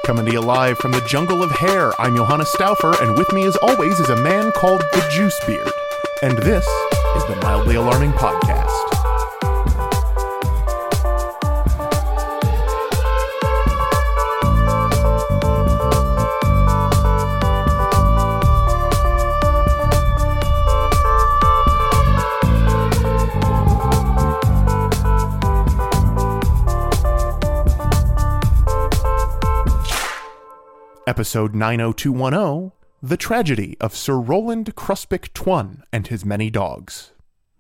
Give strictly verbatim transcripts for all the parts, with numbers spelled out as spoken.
Coming to you live from the jungle of hair, I'm Johanna Stauffer, and with me as always is a man called the Juice Beard. And this is the Mildly Alarming Podcast. Episode nine oh two one oh, The Tragedy of Sir Roland Cruspic Twun and His Many Dogs.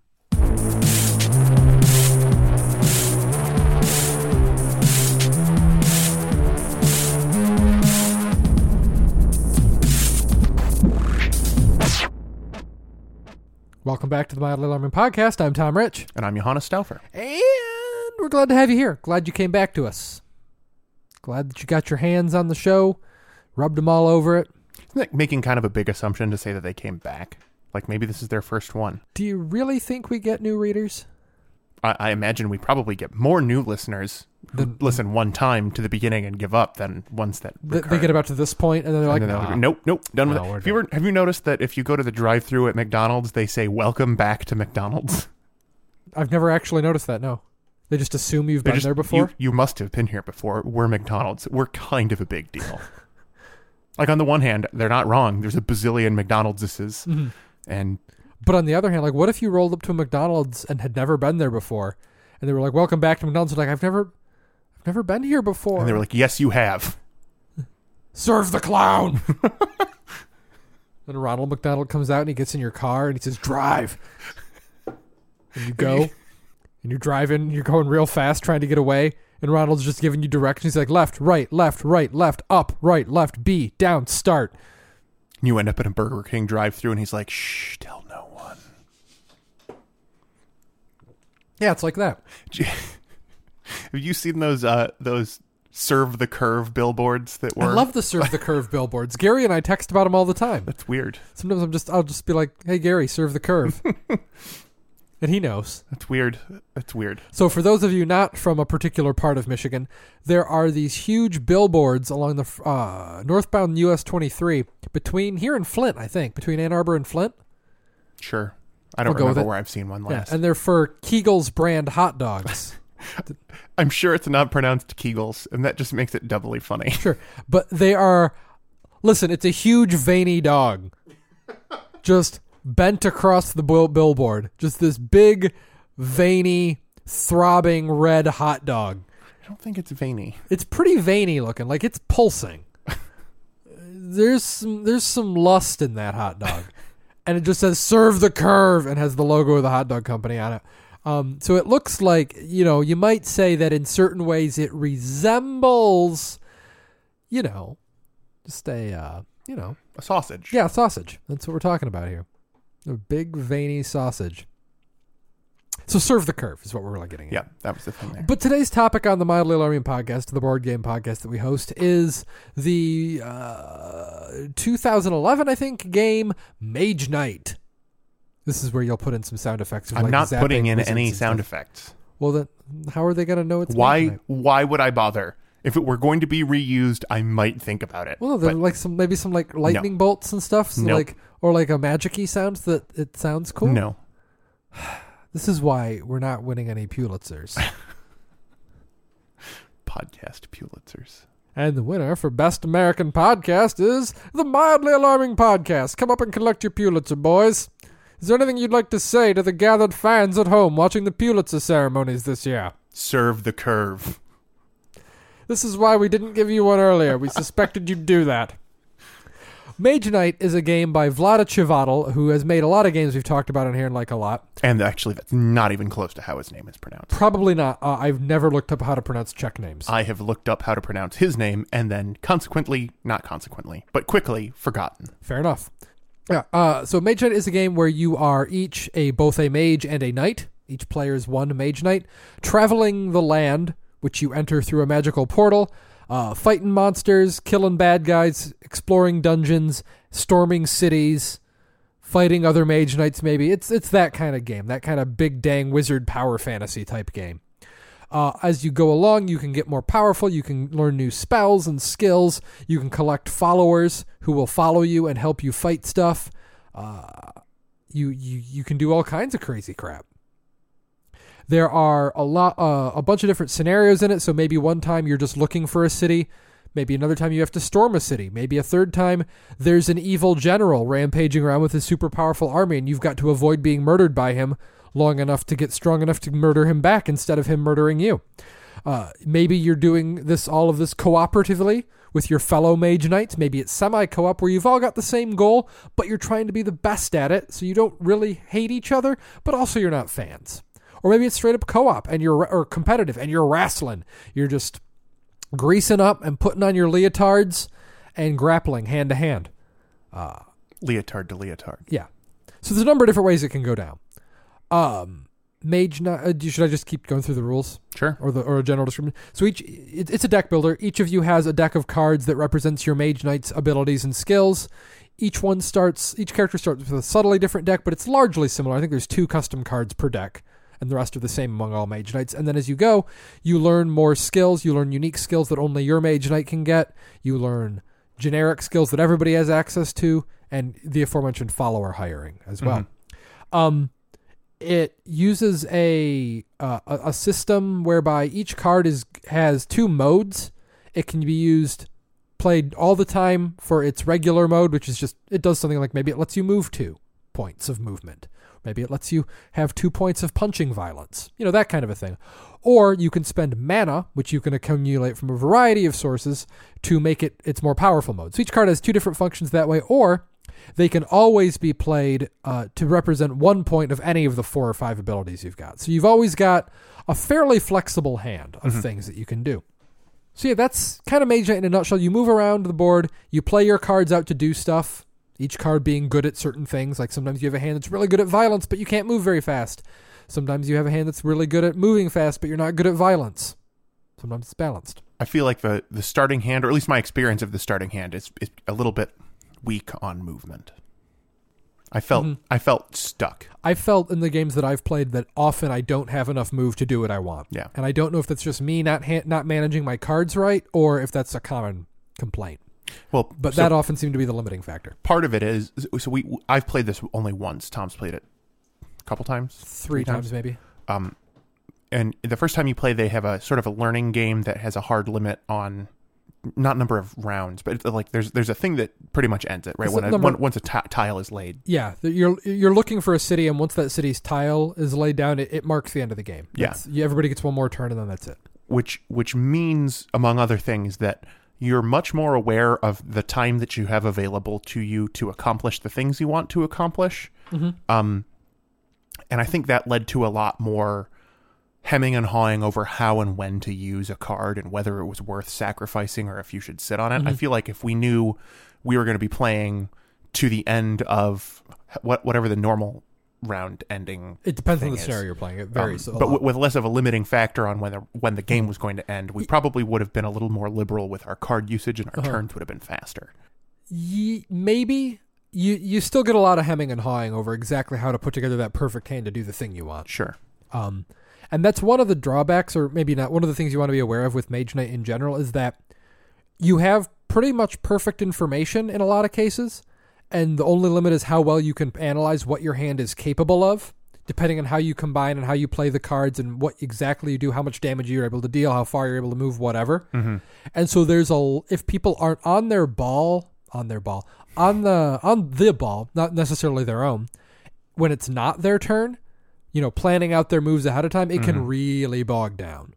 Welcome back to the Mildly Alarming Podcast. I'm Tom Rich. And I'm Johanna Stauffer. And we're glad to have you here. Glad you came back to us. Glad that you got your hands on the show. Rubbed them all over it. Isn't that making kind of a big assumption to say that they came back? Like maybe this is their first one. Do you really think we get new readers? I, I imagine we probably get more new listeners who The, listen one time to the beginning and give up than ones that the, recur. they get about to this point and then they're like, And then nah. like, nope, nope, done with No, it. we're Have you, ever, have you noticed that if you go to the drive-thru at McDonald's, they say, welcome back to McDonald's? I've never actually noticed that, no. They just assume you've They're been just- there before? You, you must have been here before. We're McDonald's. We're kind of a big deal. Like, on the one hand, they're not wrong. There's a bazillion McDonald'ses. Mhm. And But on the other hand, like, what if you rolled up to a McDonald's and had never been there before? And they were like, welcome back to McDonald's. You're like, I've never, I've never been here before. and they were like, yes, you have. Serve the clown. Then Ronald McDonald comes out and he gets in your car and he says, drive. And you go and you're driving, you're going real fast trying to get away. And Ronald's just giving you directions. He's like, left, right, left, right, left, up, right, left, B, down, start. You end up at a Burger King drive-thru and he's like, shh, tell no one. Yeah, it's like that. Have you seen those uh, those serve the curve billboards that were? I love the serve the curve billboards. Gary and I text about them all the time. That's weird. Sometimes I'm just, I'll just be like, hey, Gary, serve the curve. And he knows. That's weird. That's weird. So for those of you not from a particular part of Michigan, there are these huge billboards along the uh, northbound U S twenty-three between here and Flint, I think, between Ann Arbor and Flint. Sure. I don't We'll go with remember it. where I've seen one Yeah, last. and they're for Kegel's brand hot dogs. I'm sure it's not pronounced Kegels, and that just makes it doubly funny. Sure. But they are, listen, it's a huge veiny dog. Just bent across the bill- billboard. Just this big, veiny, throbbing red hot dog. I don't think it's veiny. It's pretty veiny looking, like it's pulsing. There's some, there's some lust in that hot dog. And it just says, serve the curve, and has the logo of the hot dog company on it. Um, so it looks like, you know, you might say that in certain ways it resembles, you know, just a, uh, you know. A sausage. Yeah, sausage. That's what we're talking about here. A big, veiny sausage. So serve the curve is what we're really getting at. Yeah, that was the thing there. But today's topic on the Mildly Alarming Podcast, the board game podcast that we host, is the uh, two thousand eleven, I think, game Mage Knight. This is where you'll put in some sound effects. I'm like not zapping putting in wizards any and sound stuff. effects. Well, then, how are they going to know it's Mage Why? Knight? Why would I bother? If it were going to be reused, I might think about it. Well, there are but like some maybe some like lightning bolts and stuff, so Nope. like or like a magic-y sounds that it sounds cool. no. This is why we're not winning any Pulitzers. Podcast Pulitzers. And the winner for Best American Podcast is the Mildly Alarming Podcast. Come up and collect your Pulitzer, boys. Is there anything you'd like to say to the gathered fans at home watching the Pulitzer ceremonies this year? Serve the curve. This is why we didn't give you one earlier. We suspected you'd do that. Mage Knight is a game by Vlada Chvátil, who has made a lot of games we've talked about on here and like a lot. And actually, that's not even close to how his name is pronounced. Probably not. Uh, I've never looked up how to pronounce Czech names. I have looked up how to pronounce his name and then consequently, not consequently, but quickly forgotten. Fair enough. Yeah. Uh, so Mage Knight is a game where you are each a both a mage and a knight. Each player is one mage knight, traveling the land, which you enter through a magical portal, uh, fighting monsters, killing bad guys, exploring dungeons, storming cities, fighting other mage knights. Maybe it's it's that kind of game, that kind of big dang wizard power fantasy type game. Uh, as you go along, you can get more powerful. You can learn new spells and skills. You can collect followers who will follow you and help you fight stuff. Uh, you you you can do all kinds of crazy crap. There are a lot, uh, a bunch of different scenarios in it. So maybe one time you're just looking for a city. Maybe another time you have to storm a city. Maybe a third time there's an evil general rampaging around with his super powerful army, and you've got to avoid being murdered by him long enough to get strong enough to murder him back instead of him murdering you. Uh, maybe you're doing this all of this cooperatively with your fellow mage knights. Maybe it's semi-co-op where you've all got the same goal, but you're trying to be the best at it, so you don't really hate each other, but also you're not fans. Or maybe it's straight up co-op and you're or competitive and you're wrestling. You're just greasing up and putting on your leotards and grappling hand to hand. Uh, leotard to leotard. Yeah. So there's a number of different ways it can go down. Um, mage, not, uh, should I just keep going through the rules? Sure. Or the or a general description? So each it, it's a deck builder. Each of you has a deck of cards that represents your mage knight's abilities and skills. Each one starts. Each character starts with a subtly different deck, but it's largely similar. I think there's two custom cards per deck, and the rest are the same among all mage knights. And then as you go, you learn more skills. You learn unique skills that only your mage knight can get. You learn generic skills that everybody has access to, and the aforementioned follower hiring as well. Mm-hmm. Um, it uses a, uh, a a system whereby each card is has two modes. It can be used, played all the time for its regular mode, which is just, it does something like maybe it lets you move two points of movement. Maybe it lets you have two points of punching violence, you know, that kind of a thing. Or you can spend mana, which you can accumulate from a variety of sources to make it its more powerful mode. So each card has two different functions that way, or they can always be played uh, to represent one point of any of the four or five abilities you've got. So you've always got a fairly flexible hand of mm-hmm. things that you can do. So yeah, that's kind of Mage Knight in a nutshell. You move around the board, you play your cards out to do stuff. Each card being good at certain things. Like sometimes you have a hand that's really good at violence, but you can't move very fast. Sometimes you have a hand that's really good at moving fast, but you're not good at violence. Sometimes it's balanced. I feel like the, the starting hand, or at least my experience of the starting hand, is, is a little bit weak on movement. I felt mm-hmm. I felt stuck. I felt in the games that I've played that often I don't have enough move to do what I want. Yeah. And I don't know if that's just me not ha- not managing my cards right, or if that's a common complaint. Well, but so that often seemed to be the limiting factor. Part of it is, so we I've played this only once. Tom's played it a couple times, three, three times, times maybe. Um, and the first time you play, they have a sort of a learning game that has a hard limit on not number of rounds, but like there's there's a thing that pretty much ends it, right? When a, number, when, once a t- tile is laid. Yeah, you're you're looking for a city, and once that city's tile is laid down, it, it marks the end of the game. Yeah, yeah, everybody gets one more turn, and then that's it. Which which means, among other things, that you're much more aware of the time that you have available to you to accomplish the things you want to accomplish. Mm-hmm. Um, and I think that led to a lot more hemming and hawing over how and when to use a card and whether it was worth sacrificing or if you should sit on it. Mm-hmm. I feel like if we knew we were going to be playing to the end of what whatever the normal round ending, it depends on the is. scenario you're playing. It varies, um, but w- with less of a limiting factor on when the, when the game was going to end, we probably would have been a little more liberal with our card usage, and our uh-huh. turns would have been faster. Ye- maybe you you still get a lot of hemming and hawing over exactly how to put together that perfect hand to do the thing you want. Sure. Um, and that's one of the drawbacks, or maybe not, one of the things you want to be aware of with Mage Knight in general is that you have pretty much perfect information in a lot of cases. And the only limit is how well you can analyze what your hand is capable of, depending on how you combine and how you play the cards and what exactly you do, how much damage you're able to deal, how far you're able to move, whatever. Mm-hmm. And so there's a, if people aren't on their ball, on their ball, on the, on the ball, not necessarily their own, when it's not their turn, you know, planning out their moves ahead of time, it mm-hmm. can really bog down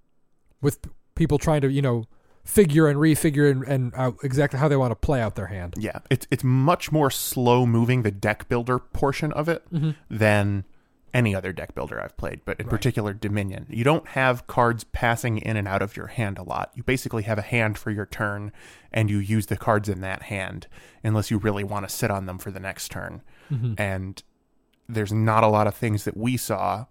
with people trying to, you know, figure and refigure and, and uh, exactly how they want to play out their hand. Yeah, it's it's much more slow moving, the deck builder portion of it, mm-hmm. than any other deck builder I've played, but in right. particular Dominion. You don't have cards passing in and out of your hand a lot. You basically have a hand for your turn, and you use the cards in that hand, unless you really want to sit on them for the next turn. Mm-hmm. And there's not a lot of things that we saw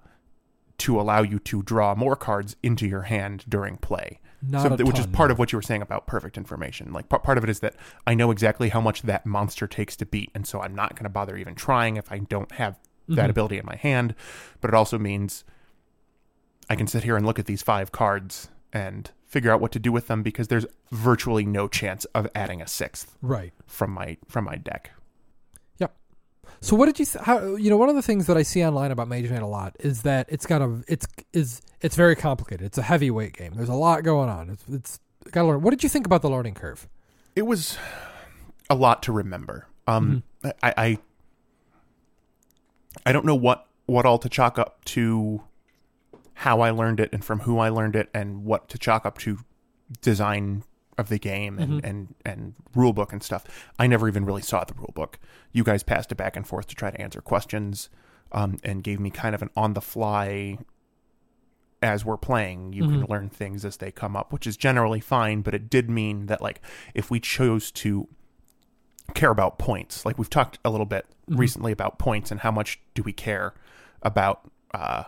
to allow you to draw more cards into your hand during play. Not so, a which ton, is part no. of what you were saying about perfect information. Like part, part of it is that I know exactly how much that monster takes to beat, and so I'm not going to bother even trying if I don't have that mm-hmm. ability in my hand. But it also means I can sit here and look at these five cards and figure out what to do with them because there's virtually no chance of adding a sixth Right. from my from my deck. Yep. So what did you th- how you know one of the things that I see online about Mage Knight a lot is that it's got a it's is it's very complicated. It's a heavyweight game. There's a lot going on. It's it's got to learn. What did you think about the learning curve? It was a lot to remember. Um, mm-hmm. I, I I don't know what what all to chalk up to how I learned it and from who I learned it and what to chalk up to design of the game and, mm-hmm. and, and rule book and stuff. I never even really saw the rule book. You guys passed it back and forth to try to answer questions um, and gave me kind of an on the fly as we're playing. You mm-hmm. can learn things as they come up, which is generally fine, but it did mean that like if we chose to care about points, like we've talked a little bit mm-hmm. recently about points and how much do we care about uh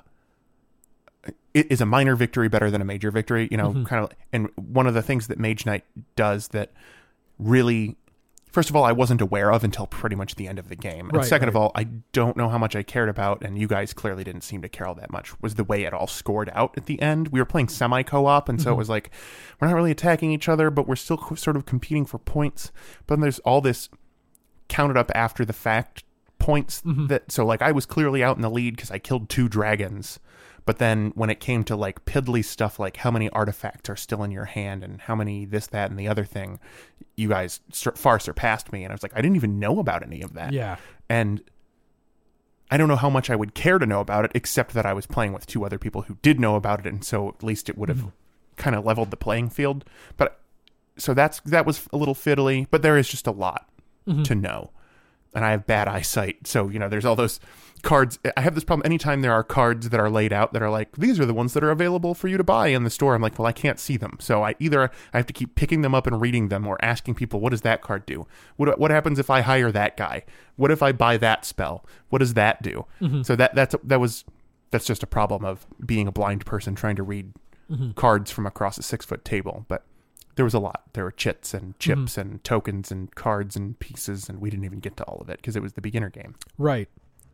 is a minor victory better than a major victory, you know, mm-hmm. kind of. And one of the things that Mage Knight does that really, first of all, I wasn't aware of until pretty much the end of the game. And right, second right. of all, I don't know how much I cared about, and you guys clearly didn't seem to care all that much, was the way it all scored out at the end. We were playing semi-co-op, and so mm-hmm. it was like, we're not really attacking each other, but we're still co- sort of competing for points. But then there's all this counted up after the fact points mm-hmm. that, so like I was clearly out in the lead because I killed two dragons. But then when it came to like piddly stuff like how many artifacts are still in your hand and how many this, that, and the other thing, you guys sur- far surpassed me. And I was like, I didn't even know about any of that. Yeah. And I don't know how much I would care to know about it, except that I was playing with two other people who did know about it. And so at least it would have mm-hmm. kind of leveled the playing field. But so that's that was a little fiddly, but there is just a lot mm-hmm. to know. And I have bad eyesight. So, you know, there's all those cards. I have this problem anytime there are cards that are laid out that are like, these are the ones that are available for you to buy in the store. I'm like, well, I can't see them. So I either I have to keep picking them up and reading them or asking people, what does that card do? What what happens if I hire that guy? What if I buy that spell? What does that do? Mm-hmm. So that that's that was that's just a problem of being a blind person trying to read mm-hmm. cards from across a six foot table. But there was a lot. There were chits and chips mm-hmm. and tokens and cards and pieces, and we didn't even get to all of it because it was the beginner game. Right.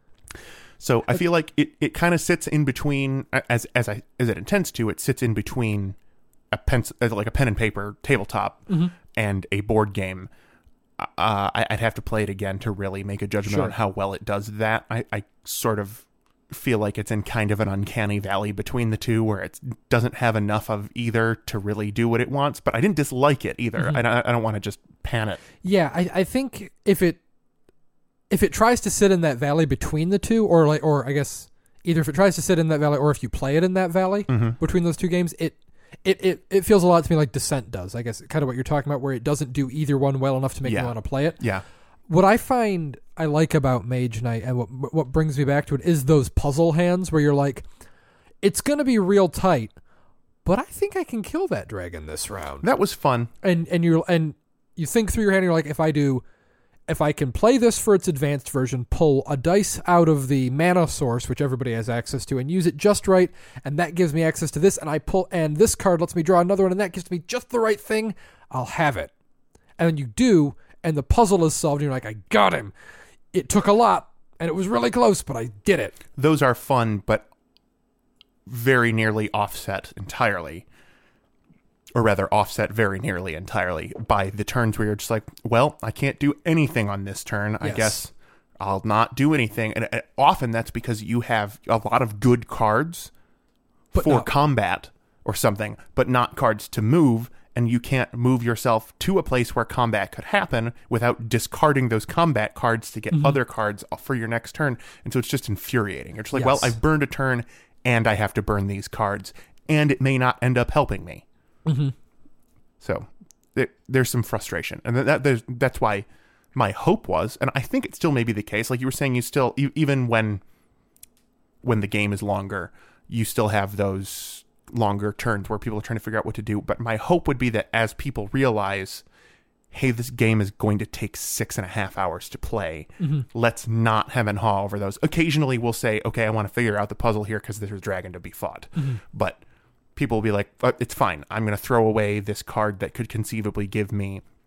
So I feel like it, it kind of sits in between, as as I as it intends to, it sits in between a pen, like a pen and paper tabletop mm-hmm. and a board game. Uh, I, I'd have to play it again to really make a judgment sure. on how well it does that. I, I sort of feel like it's in kind of an uncanny valley between the two where it doesn't have enough of either to really do what it wants, but I didn't dislike it either. Mm-hmm. I, I don't want to just pan it. Yeah, I, I think if it if it tries to sit in that valley between the two, or like, or I guess either if it tries to sit in that valley or if you play it in that valley mm-hmm. between those two games, it, it it it feels a lot to me like Descent does. I guess kind of what you're talking about, where it doesn't do either one well enough to make yeah. me want to play it. Yeah. What I find I like about Mage Knight and what what brings me back to it is those puzzle hands where you're like, it's going to be real tight, but I think I can kill that dragon this round. That was fun. And and you and you think through your hand and you're like, if I do, if I can play this for its advanced version, pull a dice out of the mana source, which everybody has access to, and use it just right, and that gives me access to this, and I pull, and this card lets me draw another one, and that gives me just the right thing, I'll have it. And then you do, and the puzzle is solved, and you're like, I got him. It took a lot, and it was really close, but I did it. Those are fun, but very nearly offset entirely. Or rather, offset very nearly entirely by the turns where you're just like, well, I can't do anything on this turn. Yes. I guess I'll not do anything. And, and often that's because you have a lot of good cards but for no. combat or something, but not cards to move. And you can't move yourself to a place where combat could happen without discarding those combat cards to get mm-hmm. other cards for your next turn. And so it's just infuriating. You're just like, yes. well, I've burned a turn and I have to burn these cards. And it may not end up helping me. Mm-hmm. So there, there's some frustration. And that there's, that's why my hope was, and I think it still may be the case, like you were saying, you still, you, even when when the game is longer, you still have those longer turns where people are trying to figure out what to do. But my hope would be that as people realize, hey, this game is going to take six and a half hours to play, mm-hmm. let's not hem and haw over those. Occasionally we'll say, okay, I want to figure out the puzzle here because there's a dragon to be fought. Mm-hmm. But people will be like, oh, it's fine. I'm going to throw away this card that could conceivably give me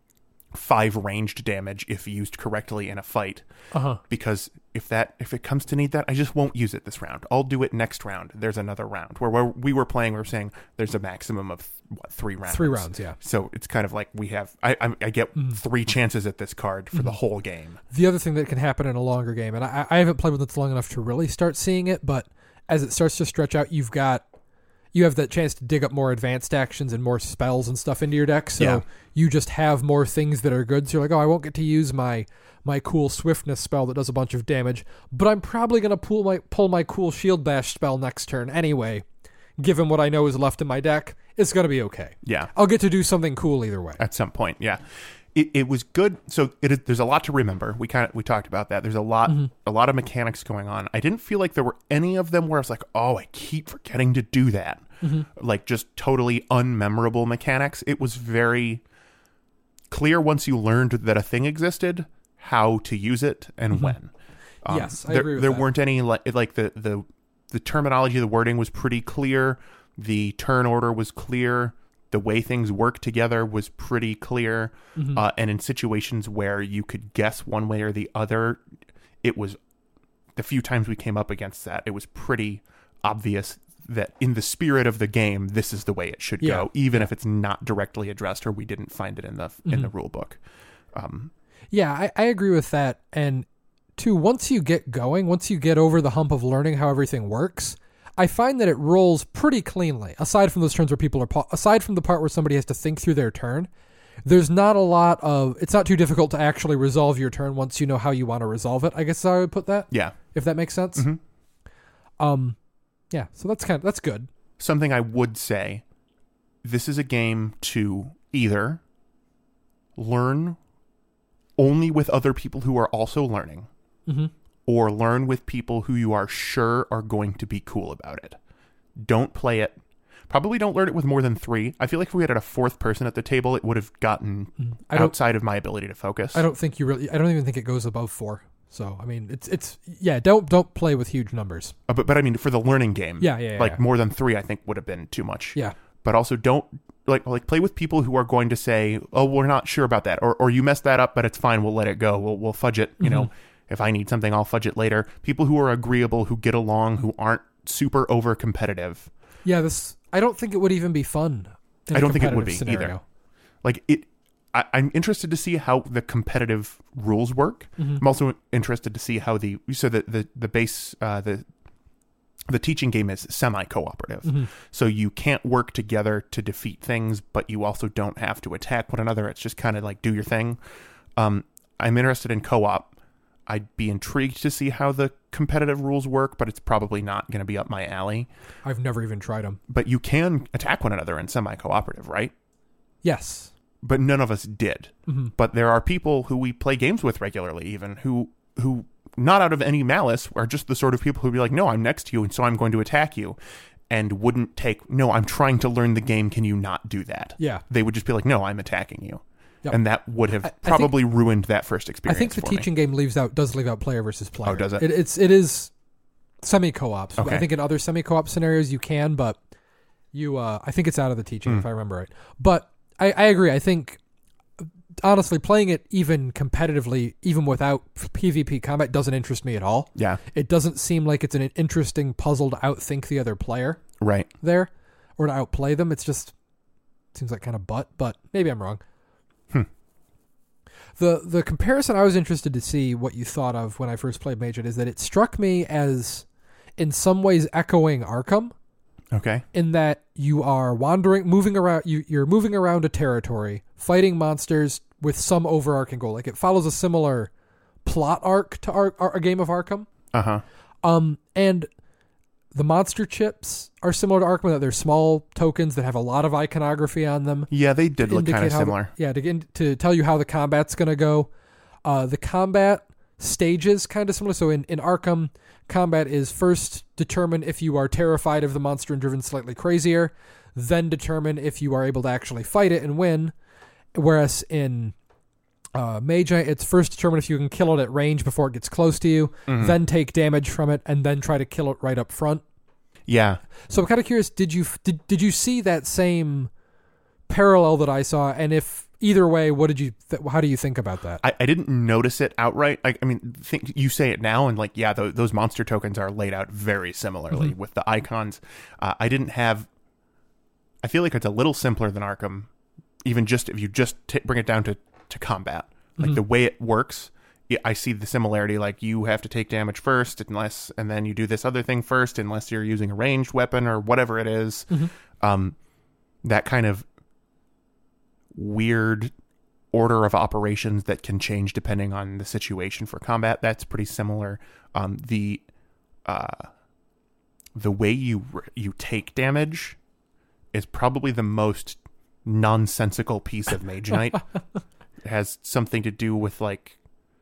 five ranged damage if used correctly in a fight. Uh-huh. Because if that if it comes to need that, I just won't use it this round. I'll do it next round. There's another round. Where, where we were playing, we were saying there's a maximum of what, three rounds. Three rounds, yeah. So it's kind of like we have. I I, I get mm. three chances at this card for mm. the whole game. The other thing that can happen in a longer game, and I, I haven't played with it long enough to really start seeing it, but as it starts to stretch out, you've got you have that chance to dig up more advanced actions and more spells and stuff into your deck. So yeah. you just have more things that are good. So you're like, oh, I won't get to use my my cool swiftness spell that does a bunch of damage, but I'm probably going to pull my pull my cool shield bash spell next turn anyway. Given what I know is left in my deck, it's going to be okay. Yeah. I'll get to do something cool either way. At some point, yeah. It it was good. So it is, there's a lot to remember. We kind of we talked about that. There's a lot mm-hmm. a lot of mechanics going on. I didn't feel like there were any of them where I was like, oh, I keep forgetting to do that. Mm-hmm. Like just totally unmemorable mechanics. It was very clear once you learned that a thing existed, how to use it and mm-hmm. when. Um, yes, I there, agree with there that. weren't any like like the the the terminology, the wording was pretty clear. The turn order was clear. The way things work together was pretty clear. Mm-hmm. Uh, and in situations where you could guess one way or the other, it was the few times we came up against that, it was pretty obvious that in the spirit of the game, this is the way it should yeah. go, even if it's not directly addressed or we didn't find it in the mm-hmm. in the rule book. Um, yeah, I, I agree with that. And two, once you get going, once you get over the hump of learning how everything works, I find that it rolls pretty cleanly. Aside from those turns where people are, pa- aside from the part where somebody has to think through their turn, there's not a lot of, it's not too difficult to actually resolve your turn once you know how you want to resolve it. I guess I would put that. Yeah. If that makes sense. Mm-hmm. Um, yeah. So that's kind of, that's good. Something I would say, this is a game to either learn only with other people who are also learning. Mm-hmm. Or learn with people who you are sure are going to be cool about it. Don't play it. Probably don't learn it with more than three. I feel like if we had a fourth person at the table, it would have gotten I outside of my ability to focus. I don't think you really. I don't even think it goes above four. So I mean, it's it's yeah. Don't don't play with huge numbers. Uh, but but I mean, for the learning game, yeah, yeah, yeah like yeah. more than three, I think would have been too much. Yeah. But also don't like like play with people who are going to say, oh, we're not sure about that, or or you messed that up, but it's fine. We'll let it go. We'll we'll fudge it. You mm-hmm. know. If I need something, I'll fudge it later. People who are agreeable, who get along, who aren't super over competitive. Yeah, this. I don't think it would even be fun. I don't think it would be scenario. either. Like it, I, I'm interested to see how the competitive rules work. Mm-hmm. I'm also interested to see how the so the the the base uh, the the teaching game is semi cooperative. Mm-hmm. So you can't work together to defeat things, but you also don't have to attack one another. It's just kind of like do your thing. Um, I'm interested in co-op. I'd be intrigued to see how the competitive rules work, but it's probably not going to be up my alley. I've never even tried them. But you can attack one another in semi-cooperative, right? Yes. But none of us did. Mm-hmm. But there are people who we play games with regularly even, who, who not out of any malice, are just the sort of people who'd be like, no, I'm next to you, and so I'm going to attack you. And wouldn't take, no, I'm trying to learn the game, can you not do that? Yeah. They would just be like, no, I'm attacking you. Yep. And that would have I, probably I think, ruined that first experience. I think the for teaching me. game leaves out does leave out player versus player. Oh, does it? it it's it is semi co-op. Okay. I think in other semi co-op scenarios you can, but you uh, I think it's out of the teaching mm. if I remember right. But I, I agree. I think honestly playing it even competitively, even without PvP combat, doesn't interest me at all. Yeah, it doesn't seem like it's an interesting puzzle to outthink the other player. Right there, or to outplay them. It's just seems like kind of butt, but maybe I'm wrong. Hmm. The the comparison I was interested to see what you thought of when I first played Mage Knight is that it struck me as in some ways echoing Arkham. Okay. In that you are wandering, moving around, you, you're moving around a territory, fighting monsters with some overarching goal. Like it follows a similar plot arc to Ar- Ar- a game of Arkham. Uh-huh. Um, and the monster chips are similar to Arkham, that they're small tokens that have a lot of iconography on them. Yeah, they did look kind of similar. The, yeah, to, to tell you how the combat's going to go. Uh, the combat stages kind of similar. So in, in Arkham, combat is first determine if you are terrified of the monster and driven slightly crazier, then determine if you are able to actually fight it and win. Whereas in uh, Mage Knight, it's first determine if you can kill it at range before it gets close to you, mm-hmm. then take damage from it, and then try to kill it right up front. Yeah. So I'm kind of curious, did you did, did you see that same parallel that I saw? And if either way, what did you? Th- how do you think about that? I, I didn't notice it outright. I, I mean, think you say it now, and like, yeah, th- those monster tokens are laid out very similarly Mm-hmm. with the icons. Uh, I didn't have. I feel like it's a little simpler than Arkham, even just if you just t- bring it down to to combat, like Mm-hmm. the way it works. Yeah, I see the similarity. Like you have to take damage first, unless, and then you do this other thing first, unless you're using a ranged weapon or whatever it is. Mm-hmm. Um, that kind of weird order of operations that can change depending on the situation for combat. That's pretty similar. Um, the uh, the way you you take damage is probably the most nonsensical piece of Mage Knight. It has something to do with like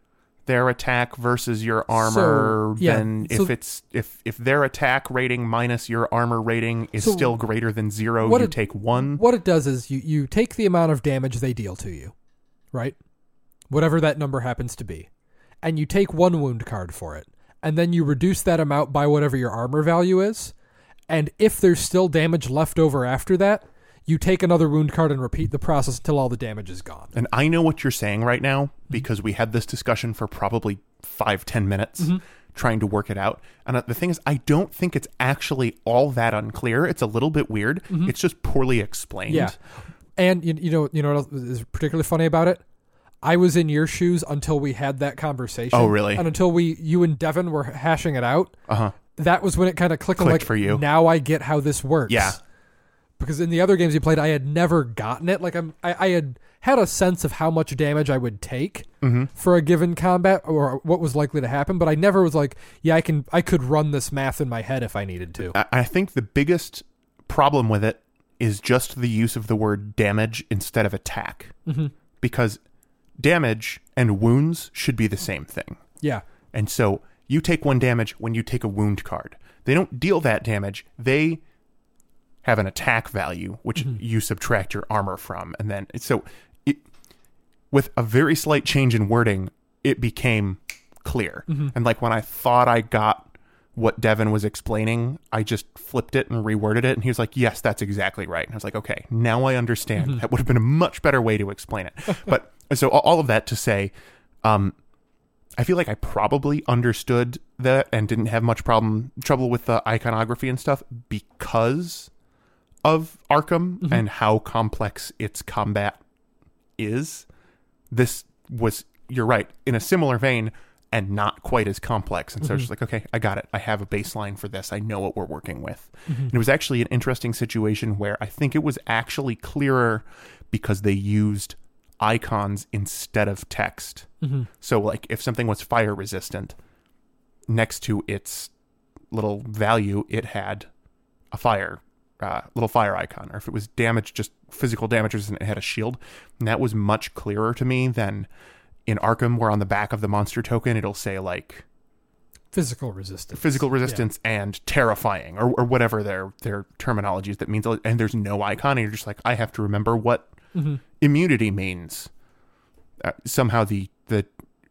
their attack versus your armor. So, yeah, then so- if it's if if their attack rating minus your armor rating is So still greater than zero, what you it- take one. What it does is you, you take the amount of damage they deal to you, right? Whatever that number happens to be. And you take one wound card for it. And then you reduce that amount by whatever your armor value is. And if there's still damage left over after that, you take another wound card and repeat the process until all the damage is gone. And I know what you're saying right now because we had this discussion for probably five, ten minutes Mm-hmm. trying to work it out. And uh, the thing is, I don't think it's actually all that unclear. It's a little bit weird. It's just poorly explained. Yeah. And you, you know you know what else is particularly funny about it? I was in your shoes until we had that conversation. Oh, really? And until we you and Devin were hashing it out. Uh-huh. That was when it kind of clicked. Clicked like, for you. Now I get how this works. Yeah. Because in the other games you played, I had never gotten it. Like I'm, I, I had had a sense of how much damage I would take Mm-hmm. for a given combat or what was likely to happen, but I never was like, yeah, I can, I could run this math in my head if I needed to. I, I think the biggest problem with it is just the use of the word damage instead of attack. Mm-hmm. Because damage and wounds should be the same thing. Yeah. And so you take one damage when you take a wound card. They don't deal that damage. They have an attack value, which Mm-hmm. you subtract your armor from. And then, so it, with a very slight change in wording, it became clear. Mm-hmm. And like when I thought I got what Devin was explaining, I just flipped it and reworded it. And he was like, yes, that's exactly right. And I was like, okay, now I understand. Mm-hmm. That would have been a much better way to explain it. But so all of that to say, um, I feel like I probably understood that and didn't have much problem trouble with the iconography and stuff because of Arkham Mm-hmm. and how complex its combat is. This was, you're right, in a similar vein and not quite as complex. And so it's just like, okay, I got it. I have a baseline for this. I know what we're working with. And it was actually an interesting situation where I think it was actually clearer because they used icons instead of text. Mm-hmm. So like if something was fire resistant, next to its little value, it had a fire, uh, little fire icon. Or if it was damage, just physical damage resistant, it had a shield. And that was much clearer to me than in Arkham, where on the back of the monster token, it'll say like Physical resistance. physical resistance and terrifying or, or whatever their, their terminology is that means. And there's no icon. And you're just like, I have to remember what Mm-hmm. immunity means. Uh, somehow the the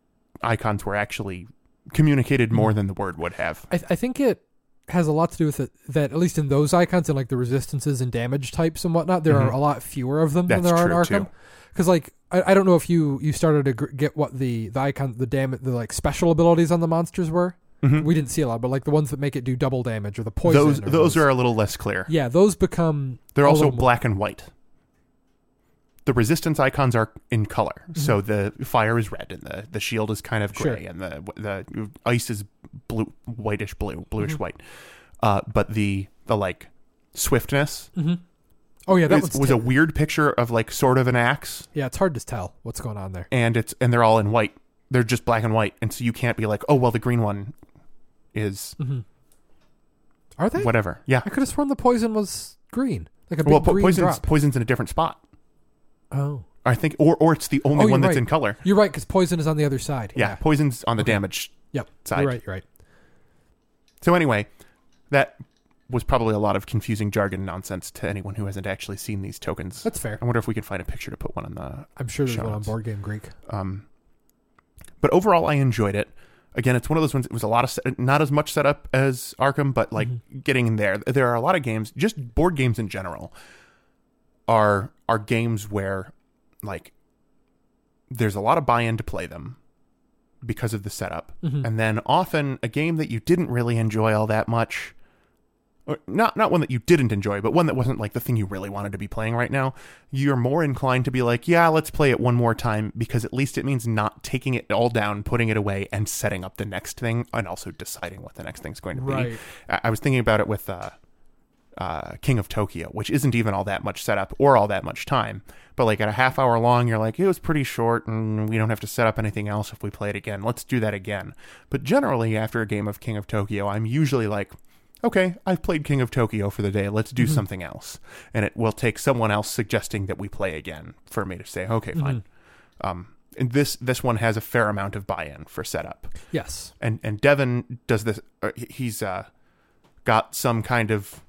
icons were actually communicated more than the word would have. I, I think it has a lot to do with it that at least in those icons and like the resistances and damage types and whatnot, there Mhm. are a lot fewer of them That's than there are in true, Arkham. too. Because like I, I don't know if you you started to gr- get what the the icon the damage the like special abilities on the monsters were. Mhm. We didn't see a lot, but like the ones that make it do double damage or the poison. Those or those are a little less clear. yeah, those become They're a also little more- black and white. The resistance icons are in color. So the fire is red and the, the shield is kind of gray Mm-hmm. Sure. and the the ice is blue, whitish blue, bluish Mm-hmm. white. Uh, but the the like swiftness Mhm. Oh yeah, that is- one's was t- a weird picture of like sort of an axe, yeah. It's hard to tell what's going on there. and it's and they're all in white. They're just black and white, and so you can't be like, oh well, the green one is Mm-hmm. Are they? whatever. Yeah. I could have sworn the poison was green, like a big Well, po- green poison's drop. poison's in a different spot. Oh, I think, or or it's the only Oh, one you're that's right. in color. you're right because poison is on the other side. Yeah, poison's on the Okay. damage Yep. side. You're right. You're right. So anyway, that was probably a lot of confusing jargon nonsense to anyone who hasn't actually seen these tokens. That's fair. I wonder if we can find a picture to put one on the. I'm sure there's show one on notes. Board Game Greek. Um, but overall, I enjoyed it. Again, it's one of those ones. It was a lot of set, not as much setup as Arkham, but like Mm-hmm. getting in there. There are a lot of games, just board games in general, are are games where like there's a lot of buy-in to play them because of the setup. Mm-hmm. And then often a game that you didn't really enjoy all that much, or not not one that you didn't enjoy, but one that wasn't like the thing you really wanted to be playing right now, you're more inclined to be like, yeah, let's play it one more time, because at least it means not taking it all down, putting it away, and setting up the next thing, and also deciding what the next thing's going to be. Right. I, I was thinking about it with uh, uh, King of Tokyo, which isn't even all that much setup or all that much time, but like at a half hour long, you're like, it was pretty short, and we don't have to set up anything else if we play it again. Let's do that again. But generally, after a game of King of Tokyo, I'm usually like, okay, I've played King of Tokyo for the day. Let's do mm-hmm. something else. And it will take someone else suggesting that we play again for me to say, okay, fine. Mm-hmm. Um, and this this one has a fair amount of buy-in for setup. Yes. And and Devin does this. Uh, he's uh, got some kind of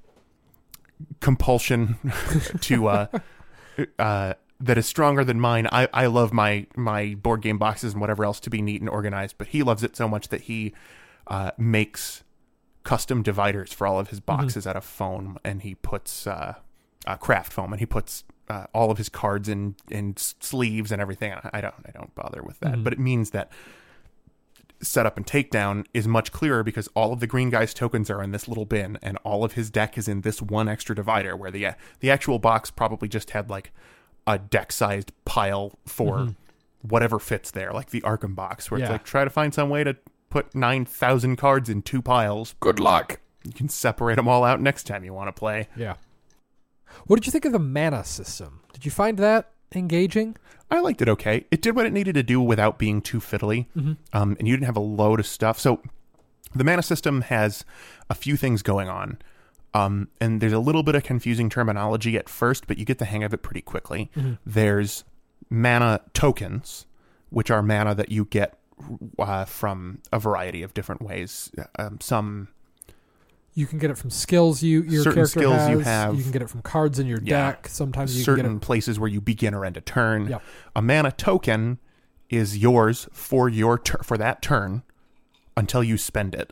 compulsion to uh, uh, that is stronger than mine. I, I love my my board game boxes and whatever else to be neat and organized, but he loves it so much that he uh, makes custom dividers for all of his boxes mm-hmm. out of foam, and he puts uh, uh, craft foam, and he puts uh, all of his cards in in sleeves and everything. I don't I don't bother with that, mm-hmm. but it means that setup and takedown is much clearer because all of the green guy's tokens are in this little bin, and all of his deck is in this one extra divider, where the the actual box probably just had like a deck-sized pile for mm-hmm. whatever fits there, like the Arkham box, where yeah. it's like, try to find some way to put nine thousand cards in two piles. Good luck. You can separate them all out next time you want to play. Yeah. What did you think of the mana system? Did you find that engaging? I liked it okay. It did what it needed to do without being too fiddly. Mm-hmm. Um, and you didn't have a load of stuff. So the mana system has a few things going on. Um, and there's a little bit of confusing terminology at first, but you get the hang of it pretty quickly. Mm-hmm. There's mana tokens, which are mana that you get Uh, from a variety of different ways. Um, some you can get it from skills you your certain character skills has. You have. You can get it from cards in your yeah. deck. Sometimes you certain can get it places where you begin or end a turn. Yep. A mana token is yours for your tur- for that turn until you spend it.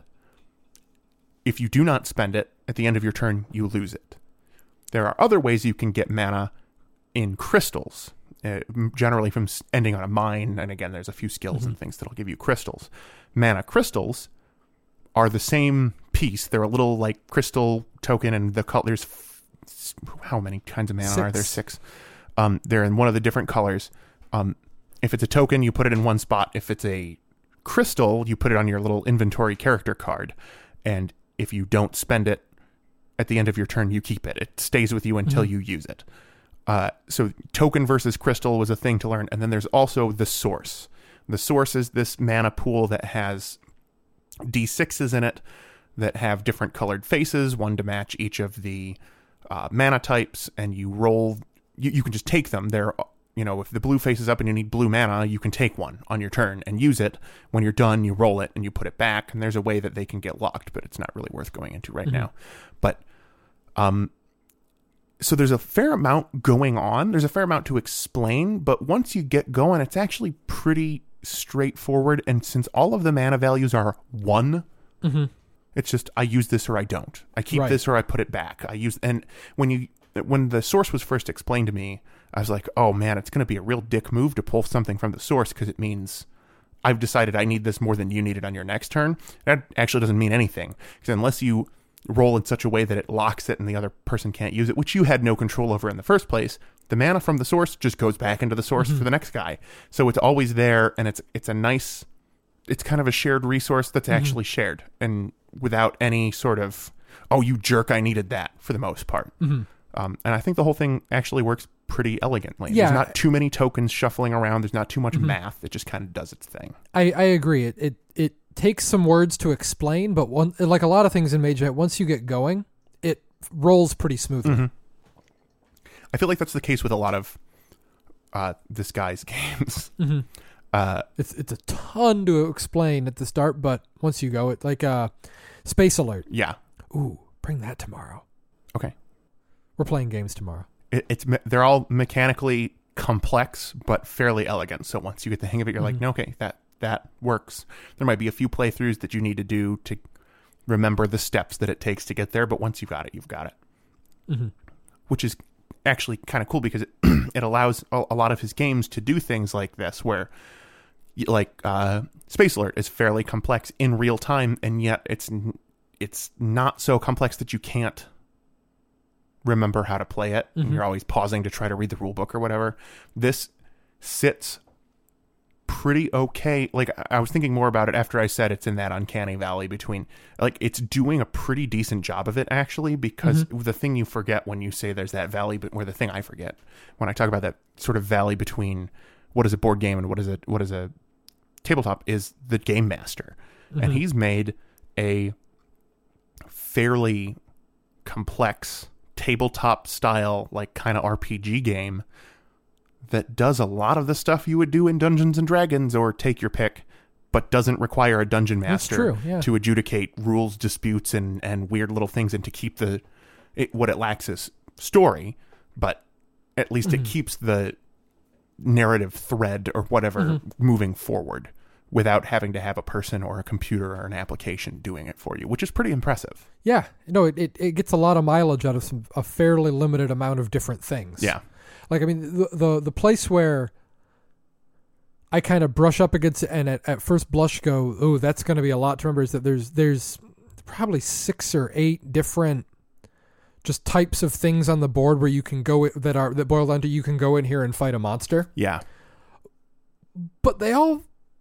If you do not spend it at the end of your turn, you lose it. There are other ways you can get mana in crystals. Uh, generally from ending on a mine, and again, there's a few skills mm-hmm. and things that'll give you crystals. Mana crystals are the same piece. They're a little like crystal token, and the color. There's f- how many kinds of mana six. are there? Six. Um, they're in one of the different colors. Um, if it's a token, you put it in one spot. If it's a crystal, you put it on your little inventory character card, and if you don't spend it at the end of your turn, you keep it. It stays with you until mm-hmm. you use it. Uh, so token versus crystal was a thing to learn. And then there's also the source. The source is this mana pool that has D sixes in it that have different colored faces, one to match each of the uh, mana types. And you roll, you, you can just take them. They're, you know, if the blue face is up and you need blue mana, you can take one on your turn and use it. When you're done, you roll it and you put it back. And there's a way that they can get locked, but it's not really worth going into right mm-hmm. now. But, um, so there's a fair amount going on. There's a fair amount to explain, but once you get going, it's actually pretty straightforward. And since all of the mana values are one, mm-hmm. it's just, I use this or I don't. I keep right. this or I put it back. I use, and when you, when the source was first explained to me, I was like, oh man, it's going to be a real dick move to pull something from the source, because it means I've decided I need this more than you need it on your next turn. That actually doesn't mean anything, because unless you roll in such a way that it locks it and the other person can't use it, which you had no control over in the first place, the mana from the source just goes back into the source mm-hmm. for the next guy. So it's always there, and it's it's a nice, it's kind of a shared resource that's mm-hmm. actually shared, and without any sort of, oh, you jerk, I needed that, for the most part. Mm-hmm. Um, and I think the whole thing actually works pretty elegantly. Yeah. There's not too many tokens shuffling around. There's not too much mm-hmm. math. It just kind of does its thing. I, I agree. It, it it takes some words to explain, but one, like a lot of things in Mage Knight, once you get going, it rolls pretty smoothly. Mm-hmm. I feel like that's the case with a lot of uh, this guy's games. Mm-hmm. Uh, it's it's a ton to explain at the start, but once you go, it like uh, Space Alert. Yeah. Ooh, bring that tomorrow. Okay. We're playing games tomorrow. It, it's they're all mechanically complex but fairly elegant. So once you get the hang of it, you're mm-hmm. like, no, okay, that that works. There might be a few playthroughs that you need to do to remember the steps that it takes to get there, but once you've got it, you've got it. Mm-hmm. Which is actually kind of cool because it, it allows a, a lot of his games to do things like this, where like uh, Space Alert is fairly complex in real time, and yet it's it's not so complex that you can't remember how to play it. Mm-hmm. And you're always pausing to try to read the rule book or whatever. This sits pretty okay. Like, I was thinking more about it after I said it's in that uncanny valley between, like, it's doing a pretty decent job of it, actually, because mm-hmm. the thing you forget when you say there's that valley, but or the thing I forget when I talk about that sort of valley between what is a board game and what is a what is a tabletop is the game master. Mm-hmm. And he's made a fairly complex tabletop style, like, kind of R P G game that does a lot of the stuff you would do in Dungeons and Dragons or take your pick, but doesn't require a dungeon master That's true, yeah. to adjudicate rules disputes and, and weird little things and to keep the it, what it lacks is story, but at least mm-hmm. it keeps the narrative thread or whatever mm-hmm. moving forward without having to have a person or a computer or an application doing it for you, which is pretty impressive. Yeah. No, it, it, it gets a lot of mileage out of some a fairly limited amount of different things. Yeah. Like, I mean, the the, the place where I kind of brush up against it and at, at first blush go, oh, that's going to be a lot to remember, is that there's there's probably six or eight different just types of things on the board where you can go that are that boil down to you can go in here and fight a monster. Yeah. But they all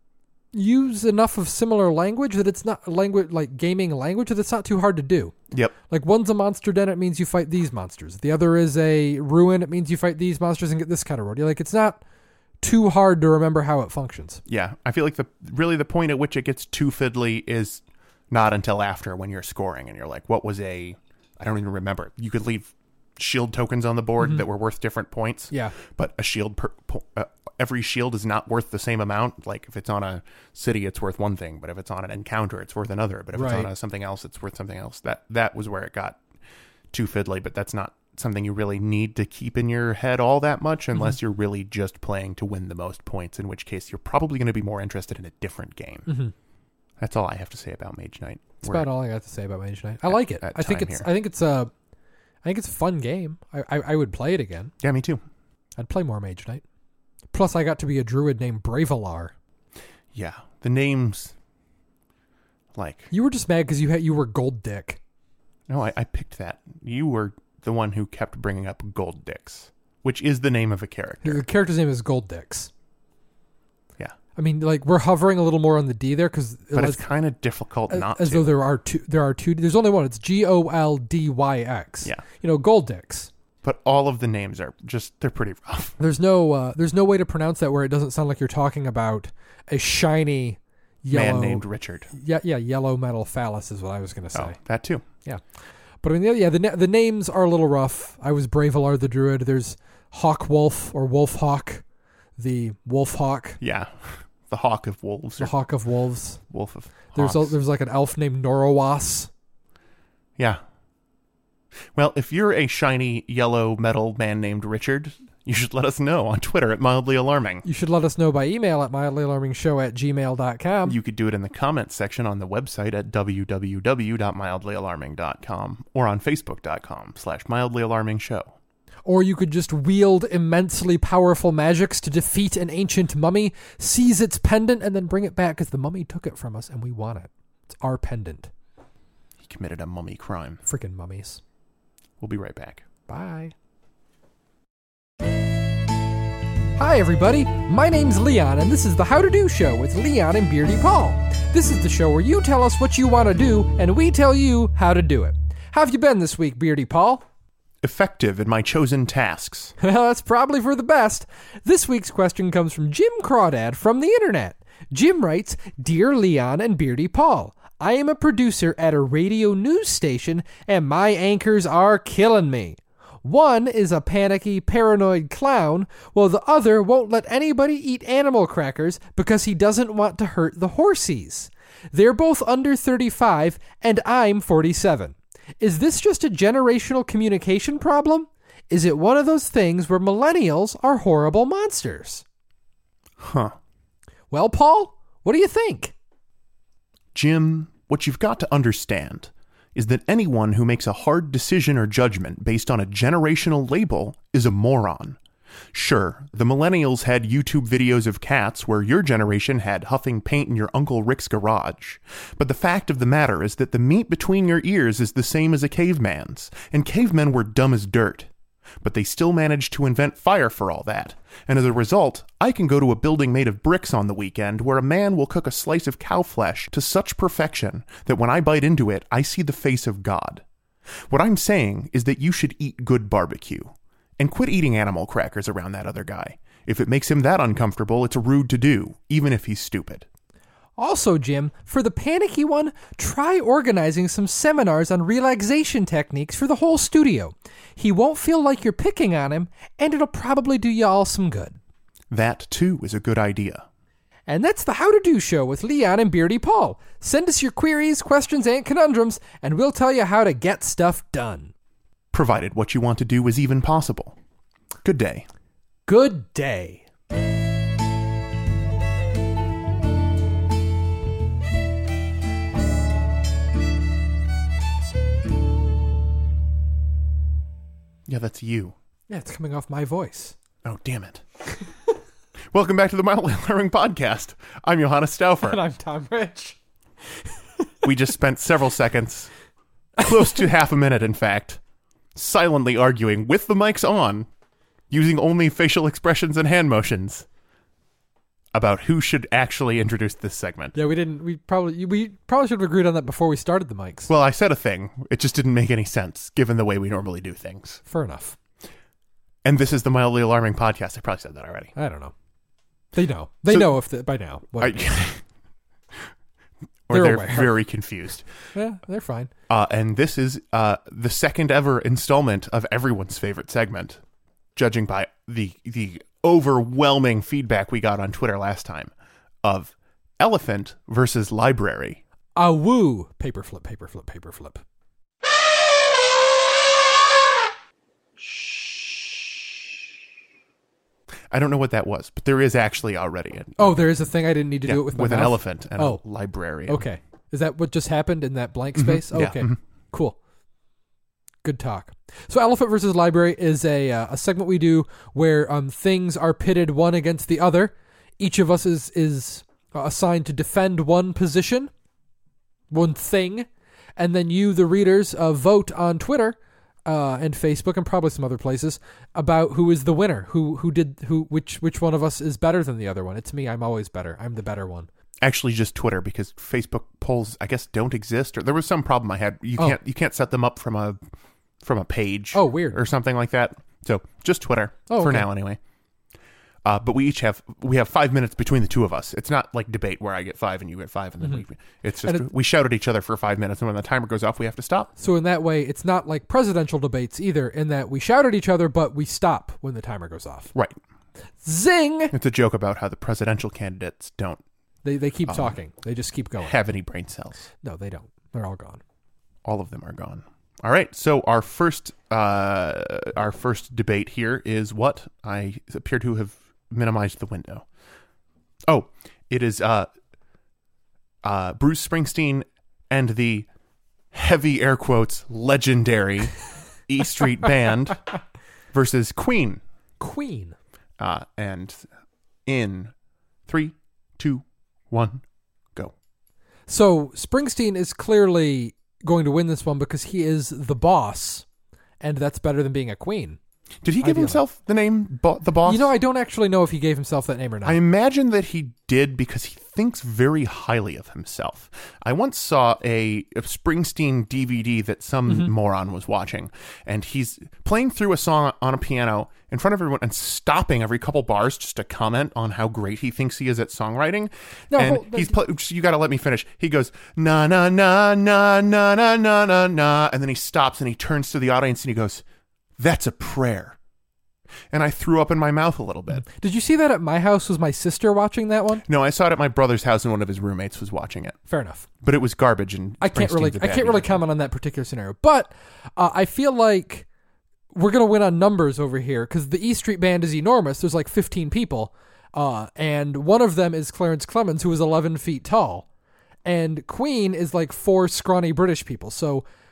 use enough of similar language that it's not language like gaming language that it's not too hard to do. Yep. Like, one's a monster den, it means you fight these monsters. The other is a ruin, it means you fight these monsters and get this kind of road. Like, it's not too hard to remember how it functions. Yeah. I feel like the really the point at which it gets too fiddly is not until after, when you're scoring and you're like, what was a I don't even remember. You could leave shield tokens on the board mm-hmm. that were worth different points. Yeah. But a shield per, uh, every shield is not worth the same amount. Like, if it's on a city, it's worth one thing, but if it's on an encounter, it's worth another. But if right. it's on a something else, it's worth something else. That that was where it got too fiddly, but that's not something you really need to keep in your head all that much unless mm-hmm. you're really just playing to win the most points, in which case you're probably going to be more interested in a different game. Mm-hmm. That's all I have to say about Mage Knight. That's about all I got to say about Mage Knight. I like it. I think it's. Here. I think it's a. I think it's a fun game. I, I I would play it again. Yeah, me too. I'd play more Mage Knight. Plus, I got to be a druid named Bravelar. Yeah, the names. Like, you were just mad because you had you were Gold Dick. No, I, I picked that. You were the one who kept bringing up Gold Dicks, which is the name of a character. The character's name is Gold Dicks. Yeah. I mean, like, we're hovering a little more on the D there because, but it's kind of difficult as, not as to. though there are two. There are two. There's only one. It's G O L D Y X. Yeah. You know, Gold Dicks. But all of the names are just, they're pretty rough. There's no uh, there's no way to pronounce that where it doesn't sound like you're talking about a shiny yellow man named Richard. Yeah, yeah, yellow metal phallus is what I was going to say. Oh, that too. Yeah. But I mean, yeah, the the names are a little rough. I was Bravelar the Druid. There's Hawk Wolf or Wolf Hawk, the Wolf Hawk. Yeah. The Hawk of Wolves. The Hawk of Wolves. Wolf of There's a, there's like an elf named Norowas. Yeah. Well, if you're a shiny yellow metal man named Richard, you should let us know on Twitter at Mildly Alarming. You should let us know by email at mildlyalarmingshow at gmail dot com. You could do it in the comments section on the website at w w w dot mildly alarming dot com or on facebook dot com slash mildly alarming show. Or you could just wield immensely powerful magics to defeat an ancient mummy, seize its pendant, and then bring it back because the mummy took it from us and we want it. It's our pendant. He committed a mummy crime. Freaking mummies. We'll be right back. Bye. Hi, everybody. My name's Leon, and this is the How to Do Show with Leon and Beardy Paul. This is the show where you tell us what you want to do, and we tell you how to do it. How have you been this week, Beardy Paul? Effective in my chosen tasks. Well, that's probably for the best. This week's question comes from Jim Crawdad from the internet. Jim writes, Dear Leon and Beardy Paul, I am a producer at a radio news station, and my anchors are killing me. One is a panicky, paranoid clown, while the other won't let anybody eat animal crackers because he doesn't want to hurt the horsies. They're both under thirty-five, and I'm forty-seven. Is this just a generational communication problem? Is it one of those things where millennials are horrible monsters? Huh. Well, Paul, what do you think? Jim, what you've got to understand is that anyone who makes a hard decision or judgment based on a generational label is a moron. Sure, the millennials had YouTube videos of cats where your generation had huffing paint in your Uncle Rick's garage. But the fact of the matter is that the meat between your ears is the same as a caveman's, and cavemen were dumb as dirt. But they still managed to invent fire for all that, and as a result, I can go to a building made of bricks on the weekend where a man will cook a slice of cow flesh to such perfection that when I bite into it, I see the face of God. What I'm saying is that you should eat good barbecue. And quit eating animal crackers around that other guy. If it makes him that uncomfortable, it's rude to do, even if he's stupid. Also, Jim, for the panicky one, try organizing some seminars on relaxation techniques for the whole studio. He won't feel like you're picking on him, and it'll probably do you all some good. That, too, is a good idea. And that's the How to Do Show with Leon and Beardy Paul. Send us your queries, questions, and conundrums, and we'll tell you how to get stuff done. Provided what you want to do is even possible. Good day. Good day. Yeah, that's you. Yeah, it's coming off my voice. Oh, damn it. Welcome back to the Mildly Alarming Podcast. I'm Johannes Stauffer. And I'm Tom Rich. We just spent several seconds, close to half a minute, in fact, silently arguing with the mics on, using only facial expressions and hand motions, about who should actually introduce this segment. Yeah, we didn't. We probably we probably should have agreed on that before we started the mics. Well, I said a thing. It just didn't make any sense, given the way we normally do things. Fair enough. And this is the Mildly Alarming Podcast. I probably said that already. I don't know. They know. They So, know if the, by now. What it I, or They're they're aware. very confused. Yeah, they're fine. Uh, and this is uh, the second ever installment of everyone's favorite segment, judging by the the overwhelming feedback we got on Twitter last time, of Elephant versus Library. Ah, woo. Paper flip, paper flip, paper flip. I don't know what that was, but there is actually already a, Oh, there is a thing I didn't need to yeah, do it with my with an mouth? elephant and Oh. a librarian. Okay. Is that what just happened in that blank space? Yeah, Okay. mhm. Cool. Good talk. So Elephant versus Library is a uh, a segment we do where um things are pitted one against the other. Each of us is is assigned to defend one position, one thing, and then you, the readers, uh, vote on Twitter uh, and Facebook and probably some other places about who is the winner, who who did who which which one of us is better than the other one. It's me. I'm always better. I'm the better one. Actually, just Twitter, because Facebook polls, I guess, don't exist. Or there was some problem I had. You Oh. can't you can't set them up from a from a page. Oh, weird. Or something like that. So just Twitter Oh, for okay. now, anyway. Uh, but we each have we have five minutes between the two of us. It's not like debate where I get five and you get five, and then we it's just And it- we shout at each other for five minutes, and when the timer goes off, we have to stop. So in that way, it's not like presidential debates either, in that we shout at each other, but we stop when the timer goes off. Right. Zing! It's a joke about how the presidential candidates don't They they keep Um, talking. They just keep going. have any brain cells. No, they don't. They're all gone. All of them are gone. All right. So our first uh, our first debate here is what I appear to have minimized the window. Oh, it is uh, uh, Bruce Springsteen and the heavy air quotes legendary E Street Band versus Queen. Queen. Uh, and in three, two, one, go. So Springsteen is clearly going to win this one because he is the boss, and that's better than being a queen. Did he give Ideally. himself the name Bo- the Boss? You know, I don't actually know if he gave himself that name or not. I imagine that he did because he thinks very highly of himself. I once saw a, a Springsteen D V D that some Mm-hmm. moron was watching, and he's playing through a song on a piano in front of everyone and stopping every couple bars just to comment on how great he thinks he is at songwriting. No, and hold- he's pl- you got to let me finish. He goes na na na na na na na na na, and then he stops and he turns to the audience and he goes, "That's a prayer." And I threw up in my mouth a little bit. Did you see that at my house? Was my sister watching that one? No, I saw it at my brother's house and one of his roommates was watching it. Fair enough. But it was garbage and I can't Springsteen's really a I bad can't really musician. comment on that particular scenario, but uh, I feel like we're gonna win on numbers over here because the E Street Band is enormous. There's like fifteen people, uh, and one of them is Clarence Clemens, who is eleven feet tall, and Queen is like four scrawny British people. So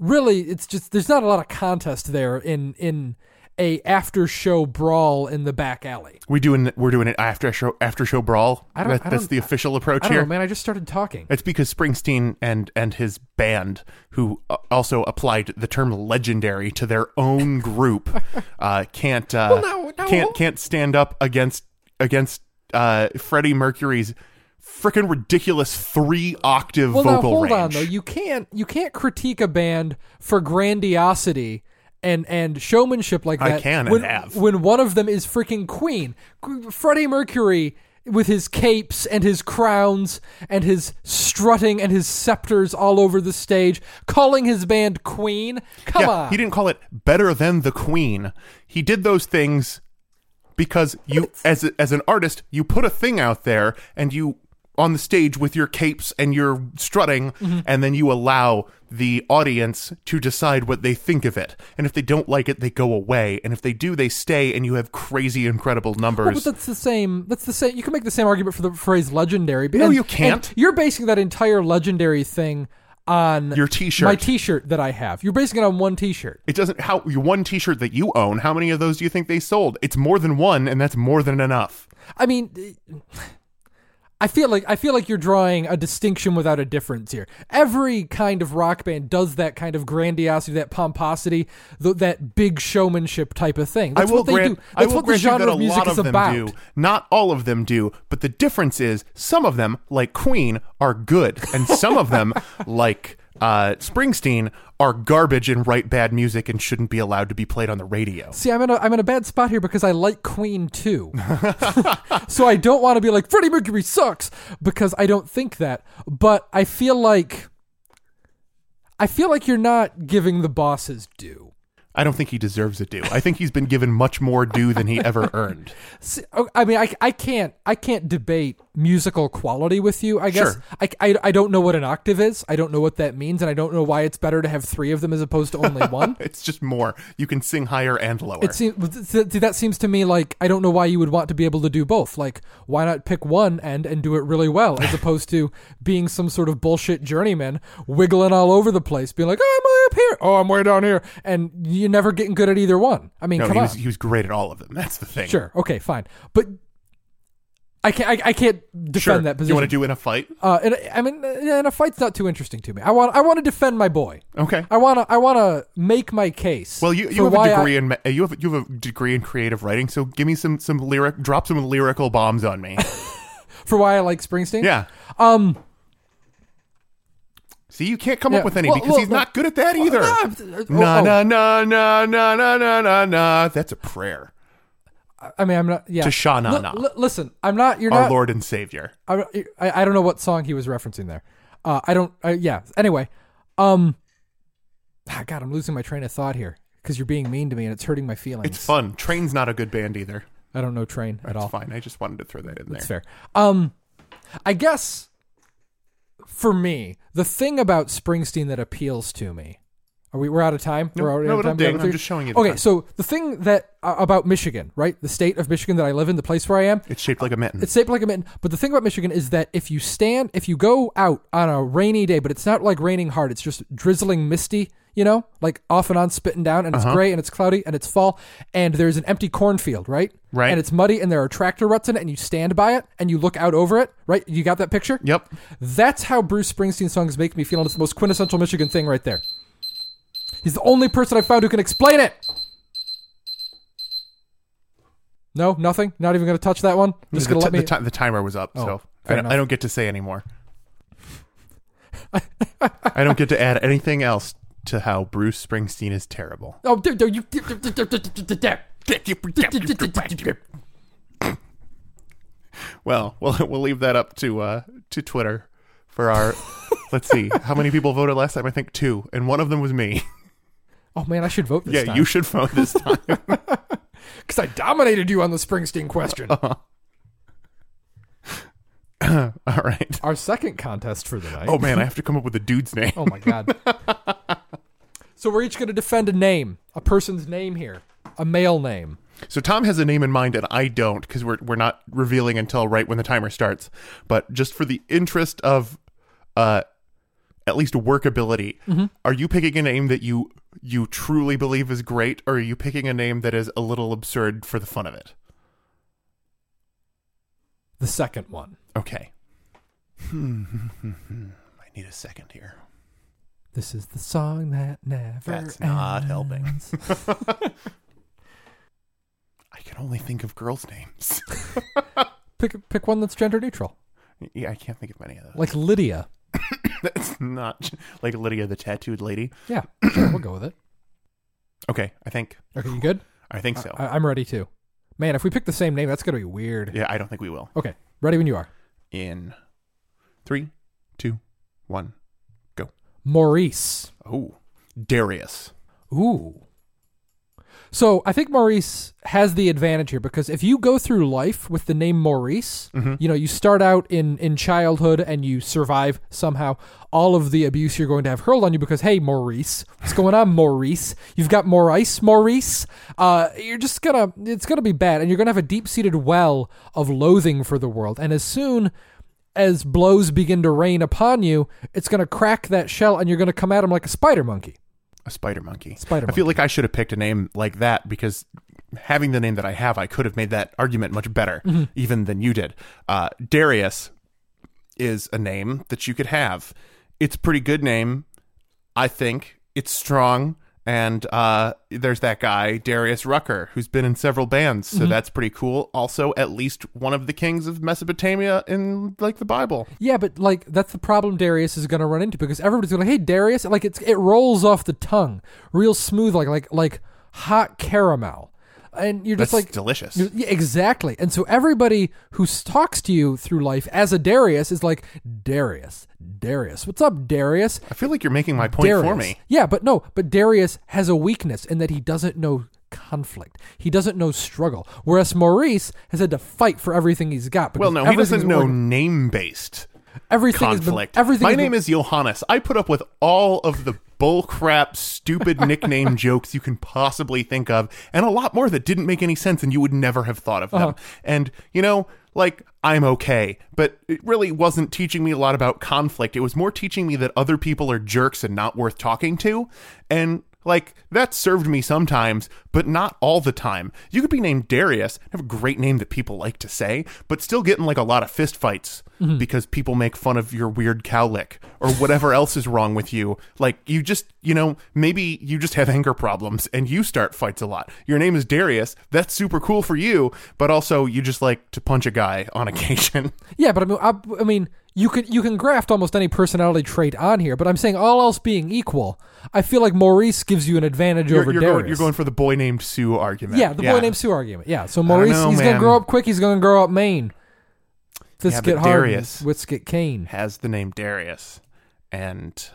really, it's just there's not a lot of contest there in in a after show brawl in the back alley. We doing we're doing an after show after show brawl. I don't, that, I that's don't, the official approach I don't here. know, man. I just started talking. It's because Springsteen and and his band, who also applied the term legendary to their own group, uh, can't uh, well, no, no. can't can't stand up against against uh, Freddie Mercury's freaking ridiculous three octave well, vocal now, hold range. on though. You can't you can't critique a band for grandiosity and and showmanship like that. I can and when, have. when one of them is freaking Queen. Freddie Mercury with his capes and his crowns and his strutting and his scepters all over the stage, calling his band Queen. Come yeah, on. He didn't call it better than the Queen. He did those things because you, as a, as an artist, you put a thing out there and you on the stage with your capes and your strutting, mm-hmm. and then you allow the audience to decide what they think of it. And if they don't like it, they go away. And if they do, they stay, and you have crazy, incredible numbers. Well, but that's the same. That's the same. You can make the same argument for the phrase legendary. No, and, you can't. And you're basing that entire legendary thing on your T-shirt. My T-shirt that I have. You're basing it on one T-shirt. It doesn't. How your one T-shirt that you own? How many of those do you think they sold? It's more than one, and that's more than enough. I mean. I feel like I feel like you're drawing a distinction without a difference here. Every kind of rock band does that kind of grandiosity, that pomposity, th- that big showmanship type of thing. That's I will what they grant, do. That's I will what the grant genre you that a of music lot is of them about. do. Not all of them do, but the difference is some of them, like Queen, are good, and some of them, like uh, Springsteen, are garbage and write bad music and shouldn't be allowed to be played on the radio. See, I'm in a I'm in a bad spot here because I like Queen too. So I don't want to be like Freddie Mercury sucks because I don't think that. But I feel like I feel like you're not giving the boss his due. I don't think he deserves a due. I think he's been given much more due than he ever earned. See, I mean, I, I can't I can't debate musical quality with you. I guess Sure. I, I, I don't know what an octave is. I don't know what that means, and I don't know why it's better to have three of them as opposed to only one. It's just more. You can sing higher and lower. It seems that seems to me like I don't know why you would want to be able to do both. Like, why not pick one end and do it really well, as opposed to being some sort of bullshit journeyman wiggling all over the place, being like, "Oh, I'm way up here. Oh, I'm way down here," and you're never getting good at either one. I mean, no, come he on. was, he was great at all of them. That's the thing. Sure. Okay. Fine. But I can't. I, I can't defend Sure. that position. You want to do in a fight? Uh, and, I mean, and a fight's not too interesting to me. I want. I want to defend my boy. Okay. I want to. I want to make my case. Well, you, for you have a why degree I, in you have you have a degree in creative writing. So give me some some lyric, drop some lyrical bombs on me. for why I like Springsteen. Yeah. Um. See, you can't come Yeah, up with any well, because well, he's not good at that either. Oh, Na oh. na na na na na na na na. That's a prayer I mean, I'm not. Yeah. to Shah Na L- Na, l- listen, I'm not. You're our not. Lord and Savior. I, I I don't know what song he was referencing there. Uh, I don't. Uh, yeah. Anyway, um, ah, God, I'm losing my train of thought here because you're being mean to me and it's hurting my feelings. It's fun. Train's not a good band either. I don't know Train at That's all. fine. I just wanted to throw that in That's there. fair. Um, I guess for me, the thing about Springsteen that appeals to me. Are we? We're out of time. No, we're already no, out of don't time. ding. I'm just showing you the Okay, time. so the thing that uh, about Michigan, right? The state of Michigan that I live in, the place where I am, It's shaped like a mitten. it's shaped like a mitten. But the thing about Michigan is that if you stand, if you go out on a rainy day, but it's not like raining hard, it's just drizzling misty, you know, like off and on spitting down, and it's Uh-huh. gray and it's cloudy and it's fall, and there's an empty cornfield, right? Right. And it's muddy and there are tractor ruts in it, and you stand by it and you look out over it, right? You got that picture? Yep. That's how Bruce Springsteen songs make me feel, and it's the most quintessential Michigan thing right there. He's the only person I found who can explain it. No, nothing. Not even going to touch that one. Just the, going to let t- me. the, ti- the timer was up, Oh, so fair I don't, enough. I don't get to say anymore. I don't get to add anything else to how Bruce Springsteen is terrible. Oh, dude, dude, you. Well, we'll we'll leave that up to uh, to Twitter for our. Let's see how many people voted last time. I think two, and one of them was me. Oh man, I should vote this Yeah, time. you should vote this time. Because I dominated you on the Springsteen question. All right. Our second contest for the night. Oh man, I have to come up with a dude's name. Oh my god. So we're each going to defend a name, a person's name here, a male name. So Tom has a name in mind, and I don't, because we're we're not revealing until right when the timer starts. But just for the interest of uh at least workability, Mm-hmm. are you picking a name that you you truly believe is great, or are you picking a name that is a little absurd for the fun of it? The second one. Okay. I need a second here. This is the song that never That's not helping. ends. I can only think of girls' names. Pick pick one that's gender neutral, Yeah, I can't think of many of those. like Lydia. That's not like Lydia the tattooed lady. Yeah, sure, we'll go with it. Okay, I think Okay, you good? I think so. I, I'm ready too. Man, if we pick the same name, that's gonna be weird. Yeah, I don't think we will. Okay, ready when you are. In three, two, one, go. Maurice. Oh, Darius. Ooh. So I think Maurice has the advantage here because if you go through life with the name Maurice, Mhm. you know, you start out in, in childhood and you survive somehow all of the abuse you're going to have hurled on you because, hey, Maurice, what's going on, Maurice? You've got more ice, Maurice. Uh, you're just gonna, it's gonna be bad, and you're gonna have a deep-seated well of loathing for the world. And as soon as blows begin to rain upon you, it's gonna crack that shell, and you're gonna come at him like a spider monkey. A spider monkey. Spider I feel monkey. like I should have picked a name like that because having the name that I have, I could have made that argument much better, Mm-hmm. even than you did. Uh, Darius is a name that you could have. It's a pretty good name, I think. It's strong. And uh, there's that guy, Darius Rucker, who's been in several bands. So Mm-hmm. that's pretty cool. Also, at least one of the kings of Mesopotamia in like the Bible. Yeah, but like that's the problem Darius is going to run into because everybody's going to, hey, Darius, like it's it rolls off the tongue, real smooth, like like like hot caramel, and you're just That's like delicious. you're- yeah, exactly. And so everybody who s- talks to you through life as a Darius is like Darius, Darius, what's up, Darius? I feel like you're making my point Darius. for me. Yeah, but no, but Darius has a weakness in that he doesn't know conflict. He doesn't know struggle. Whereas Maurice has had to fight for everything he's got. Well, because no, he doesn't everything's know organ- name-based everything has been- conflict. everything My has name been- is Johannes. I put up with all of the bullcrap, stupid nickname jokes you can possibly think of, and a lot more that didn't make any sense and you would never have thought of them. Uh-huh. And, you know, like, I'm okay, but it really wasn't teaching me a lot about conflict. It was more teaching me that other people are jerks and not worth talking to. And, like, that served me sometimes, but not all the time. You could be named Darius, have a great name that people like to say, but still get in, like, a lot of fist fights Mm-hmm. because people make fun of your weird cow lick or whatever else is wrong with you. Like, you just, you know, maybe you just have anger problems and you start fights a lot. Your name is Darius. That's super cool for you, but also you just like to punch a guy on occasion. Yeah, but I mean, I, I mean, you can you can graft almost any personality trait on here. But I'm saying all else being equal, I feel like Maurice gives you an advantage You're, over you're Darius. going, you're going for the boy named Sue argument. yeah, the boy named Sue argument. Yeah, so Maurice, know, he's gonna man. grow up quick. He's gonna grow up Maine. Fists Yeah, but get hard. Darius- Wits get cane. has the name Darius, and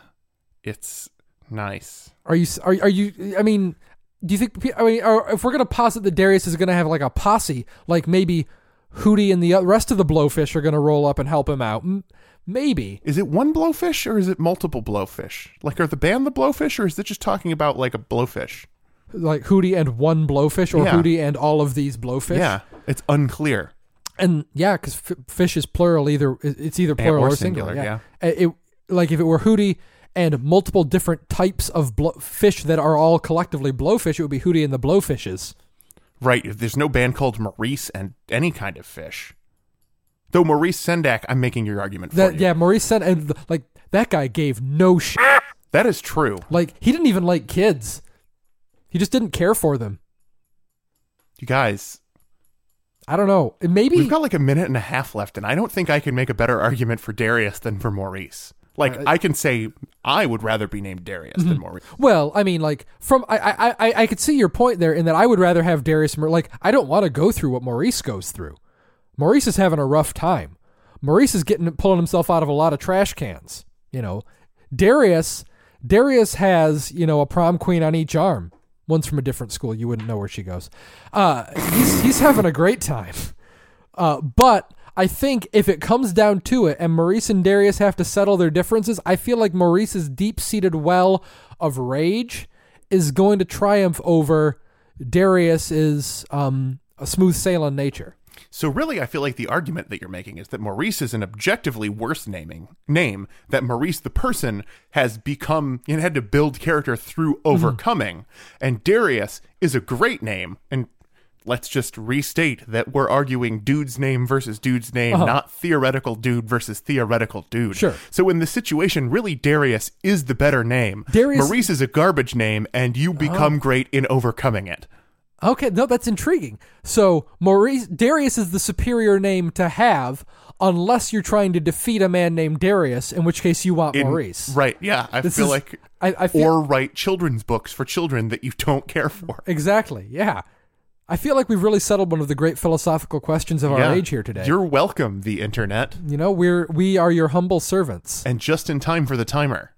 it's nice. Are you? Are are you? I mean, do you think? I mean, or if we're gonna posit that Darius is gonna have like a posse, like maybe Hootie and the rest of the Blowfish are gonna roll up and help him out. M- Maybe. Is it one blowfish or is it multiple blowfish? Like, are the band the blowfish, or is it just talking about like a blowfish? Like Hootie and one Blowfish, or Yeah. Hootie and all of these Blowfish. Yeah, it's unclear. And yeah, because f- fish is plural. Either it's either plural or or, singular. singular, yeah. It, like if it were Hootie and multiple different types of blow- fish that are all collectively blowfish, it would be Hootie and the Blowfishes. Right, there's no band called Maurice and any kind of fish. Though Maurice Sendak, I'm making your argument for That you. yeah, Maurice said, and like that guy gave no shit. That is true. Like he didn't even like kids. He just didn't care for them. You guys, I don't know. Maybe we've got like a minute and a half left, and I don't think I can make a better argument for Darius than for Maurice. Like, Uh, I can say I would rather be named Darius than Maurice. Well, I mean, like from I, I I I could see your point there in that I would rather have Darius. Mar- Like I don't want to go through what Maurice goes through. Maurice is having a rough time. Maurice is getting pulling himself out of a lot of trash cans. You know, Darius Darius has you know a prom queen on each arm. One's from a different school. You wouldn't know where she goes. Uh, he's he's having a great time. Uh, but I think if it comes down to it and Maurice and Darius have to settle their differences, I feel like Maurice's deep-seated well of rage is going to triumph over Darius's um, a smooth sailing nature. So really, I feel like the argument that you're making is that Maurice is an objectively worse naming name, that Maurice the person has become and had to build character through overcoming, mm-hmm. and Darius is a great name. And let's just restate that we're arguing dude's name versus dude's name, uh-huh. not theoretical dude versus theoretical dude. Sure. So in this situation, really Darius is the better name. Darius... Maurice is a garbage name, and you become oh. great in overcoming it. Okay, no, that's intriguing. So Maurice Darius is the superior name to have, unless you're trying to defeat a man named Darius, in which case you want in, Maurice. Right? Yeah, I this feel is, like, I, I feel, or write children's books for children that you don't care for. Exactly. Yeah, I feel like we've really settled one of the great philosophical questions of our yeah, age here today. You're welcome, the internet. You know, we're we are your humble servants, and just in time for the timer.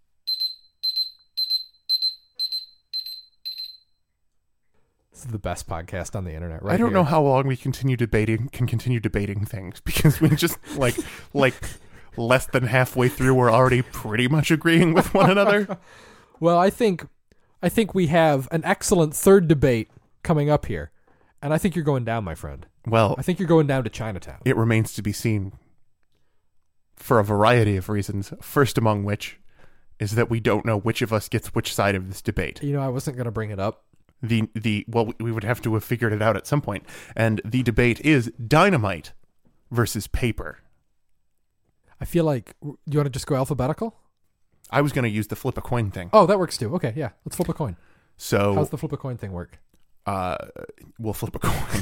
The best podcast on the internet, right? I don't here. know how long we continue debating can continue debating things, because we just like like less than halfway through we're already pretty much agreeing with one another. Well, I think I think we have an excellent third debate coming up here, and I think you're going down, my friend. Well, I think you're going down to Chinatown. It remains to be seen for a variety of reasons. First among which is that we don't know which of us gets which side of this debate. You know, I wasn't going to bring it up. The the well, we would have to have figured it out at some point, and the debate is dynamite versus paper. I feel like, do you want to just go alphabetical? I was going to use the flip a coin thing. Oh, that works too. Okay, yeah, let's flip a coin. So how's the flip a coin thing work? Uh, we'll flip a coin.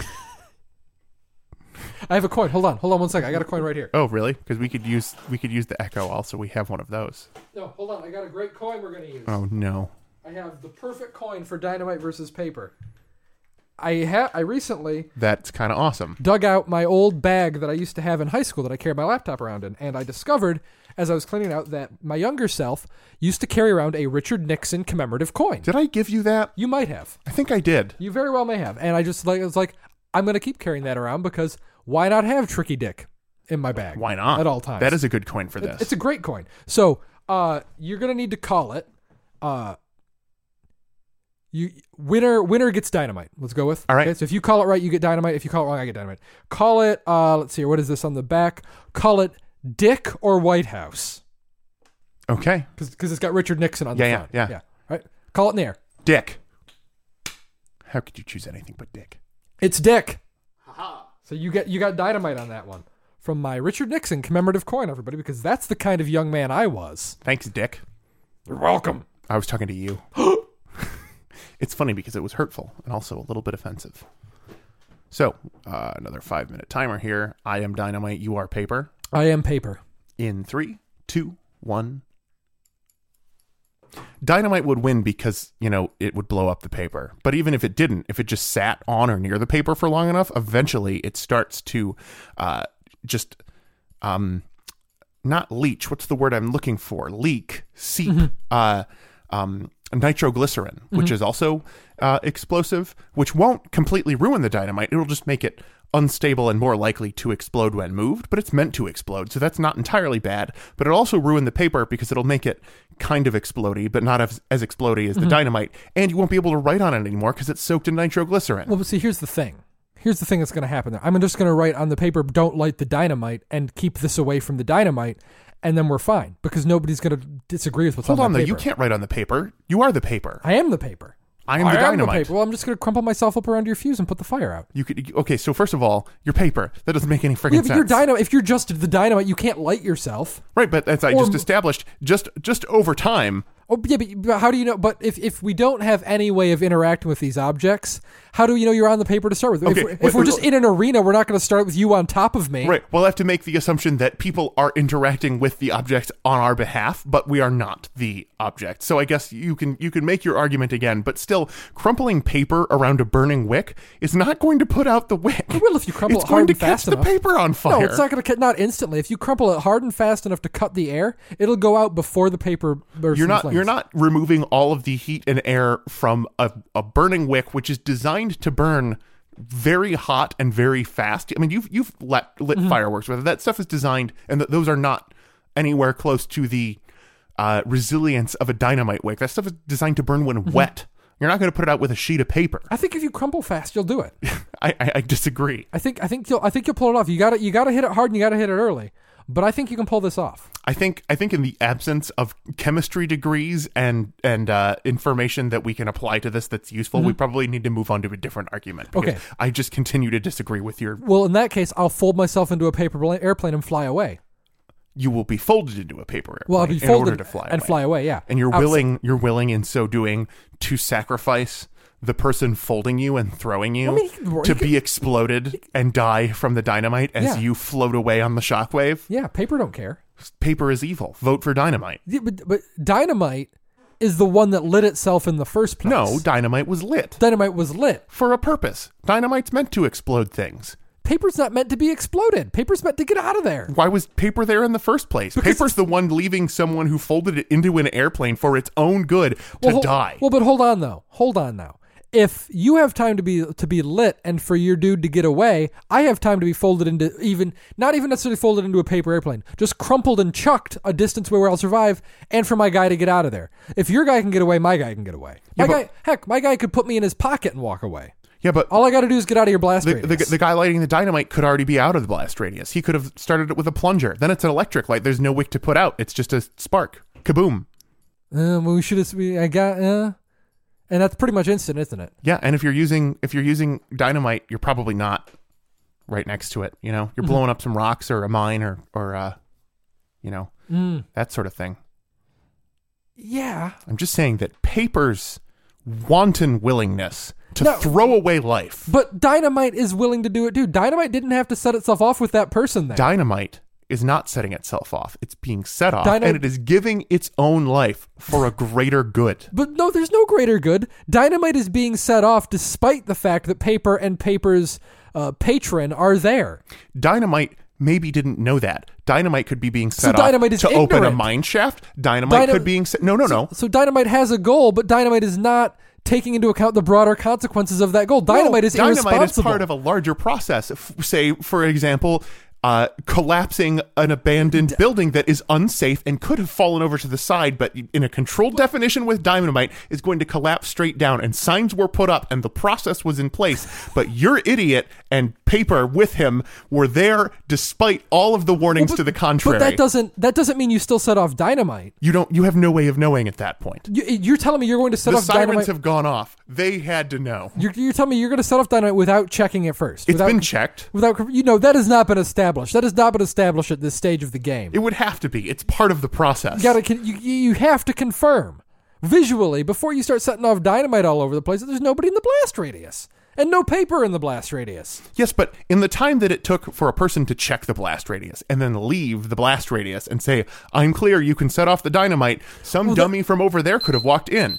I have a coin. Hold on, hold on one second. I got a coin right here. Oh, really? Because we could use we could use the Echo. Also, we have one of those. No, hold on. I got a great coin we're going to use. Oh no. I have the perfect coin for dynamite versus paper. I ha- I recently... That's kind of awesome. ...dug out my old bag that I used to have in high school that I carried my laptop around in, and I discovered, as I was cleaning out, that my younger self used to carry around a Richard Nixon commemorative coin. Did I give you that? You might have. I think I did. You very well may have. And I just like I was like, I'm going to keep carrying that around, because why not have Tricky Dick in my bag? Why not? At all times. That is a good coin for this. It, it's a great coin. So uh, you're going to need to call it... Uh, You winner winner gets dynamite. Let's go with. All right. Okay, so if you call it right, you get dynamite. If you call it wrong, I get dynamite. Call it. Uh, let's see. What is this on the back? Call it Dick or White House. Okay. Because it's got Richard Nixon on yeah, the front. Yeah, yeah, yeah. All right. Call it in the air. Dick. How could you choose anything but Dick? It's Dick. Haha. So you get you got dynamite on that one from my Richard Nixon commemorative coin, everybody, because that's the kind of young man I was. Thanks, Dick. You're welcome. I was talking to you. It's funny because it was hurtful and also a little bit offensive. So, uh, another five-minute timer here. I am dynamite. You are paper. I am paper. In three, two, one. Dynamite would win because, you know, it would blow up the paper. But even if it didn't, if it just sat on or near the paper for long enough, eventually it starts to uh, just, um, not leach. What's the word I'm looking for? Leak, seep, mm-hmm. uh, um, nitroglycerin, which mm-hmm. is also uh, explosive, which won't completely ruin the dynamite. It'll just make it unstable and more likely to explode when moved, but it's meant to explode, so that's not entirely bad. But it'll also ruin the paper because it'll make it kind of explodey, but not as, as explodey as mm-hmm. the dynamite, and you won't be able to write on it anymore because it's soaked in nitroglycerin. Well, but see, here's the thing. Here's the thing that's going to happen there. I'm just going to write on the paper, don't light the dynamite, and keep this away from the dynamite, and then we're fine, because nobody's going to disagree with what's Hold on, on the though, paper. You can't write on the paper. You are the paper. I am the paper. I am the I dynamite. Am the paper. Well, I'm just going to crumple myself up around your fuse and put the fire out. You could. Okay, so first of all, you're paper. That doesn't make any freaking yeah, but sense. You're dynamite. If you're just the dynamite, you can't light yourself. Right, but as I or, just established, just just over time. Oh yeah, but, but how do you know? But if, if we don't have any way of interacting with these objects, how do you know you're on the paper to start with? Okay, if, we're, wait, if we're wait, just wait. in an arena, we're not going to start with you on top of me. Right. We'll have to make the assumption that people are interacting with the objects on our behalf, but we are not the object. So I guess you can you can make your argument again, but still, crumpling paper around a burning wick is not going to put out the wick. It will if you crumple it's it hard going to and fast catch enough. the paper on fire. No, it's not going to not instantly. If you crumple it hard and fast enough to cut the air, it'll go out before the paper bursts. You're not flames. you're not removing all of the heat and air from a, a burning wick, which is designed to burn very hot and very fast. I mean, you've you've lit, lit mm-hmm. fireworks with it. That stuff is designed, and th- those are not anywhere close to the uh, resilience of a dynamite wick. That stuff is designed to burn when mm-hmm. wet, You're not going to put it out with a sheet of paper. I think if you crumple fast, you'll do it. I, I, I disagree. I think I think you'll I think you'll pull it off. You got to you got to hit it hard and you got to hit it early. But I think you can pull this off. I think I think in the absence of chemistry degrees and and uh, information that we can apply to this that's useful, mm-hmm. we probably need to move on to a different argument. Okay. I just continue to disagree with your... Well, in that case, I'll fold myself into a paper airplane and fly away. You will be folded into a paper airplane well, I'll be in folded order to fly and away. fly away, yeah. And you're Outside. willing you're willing in so doing to sacrifice the person folding you and throwing you I mean, he, he to could, be exploded and die from the dynamite as Yeah. you float away on the shockwave. Yeah, paper don't care. Paper is evil. Vote for dynamite. Yeah, but, but dynamite is the one that lit itself in the first place. No, dynamite was lit. Dynamite was lit. For a purpose. Dynamite's meant to explode things. Paper's not meant to be exploded. Paper's meant to get out of there. Why was paper there in the first place? Because Paper's the one leaving someone who folded it into an airplane for its own good to well, hold, die. Well, but hold on though. Hold on now. If you have time to be to be lit and for your dude to get away, I have time to be folded into even not even necessarily folded into a paper airplane, just crumpled and chucked a distance where I'll survive, and for my guy to get out of there. If your guy can get away, my guy can get away. My Yeah, but- guy, heck, my guy could put me in his pocket and walk away. yeah, but All I got to do is get out of your blast the, radius. the, the guy lighting the dynamite could already be out of the blast radius. He could have started it with a plunger. Then it's an electric light. There's no wick to put out. It's just a spark. Kaboom. Uh, well, we should have. We, I got. Uh, and that's pretty much instant, isn't it? Yeah, and if you're using if you're using dynamite, you're probably not right next to it. You know, you're blowing up some rocks or a mine or or uh, you know, Mm. that sort of thing. Yeah. I'm just saying that paper's wanton willingness to No. throw away life. But dynamite is willing to do it too. Dynamite didn't have to set itself off with that person there. Dynamite is not setting itself off. It's being set off, Dyna- and it is giving its own life for a greater good. But no, there's no greater good. Dynamite is being set off despite the fact that Paper and Paper's uh, patron are there. Dynamite maybe didn't know that. Dynamite could be being set So off Dynamite is to open a ignorant. mine shaft. Dynamite Dyna- could be set... No, no, no. So Dynamite has a goal, but Dynamite is not taking into account the broader consequences of that goal. Dynamite No, is dynamite irresponsible. is part of a larger process. F- say, for example, uh, collapsing an abandoned building that is unsafe and could have fallen over to the side, but in a controlled definition with dynamite is going to collapse straight down. And signs were put up and the process was in place. But your idiot and Paper with him were there despite all of the warnings Well, but- to the contrary. But that doesn't that doesn't mean you still set off dynamite. you don't. You have no way of knowing at that point. You, you're telling me you're going to set The off sirens dynamite. have gone off. They had to know. You're, you're telling me you're going to set off dynamite without checking it first. It's without, been checked. Without you know that has not been established. That has not been established at this stage of the game. It would have to be. It's part of the process. You gotta you, you have to confirm visually before you start setting off dynamite all over the place that there's nobody in the blast radius and no Paper in the blast radius. Yes, but in the time that it took for a person to check the blast radius and then leave the blast radius and say, I'm clear, you can set off the dynamite, some Well, dummy from over there could have walked in.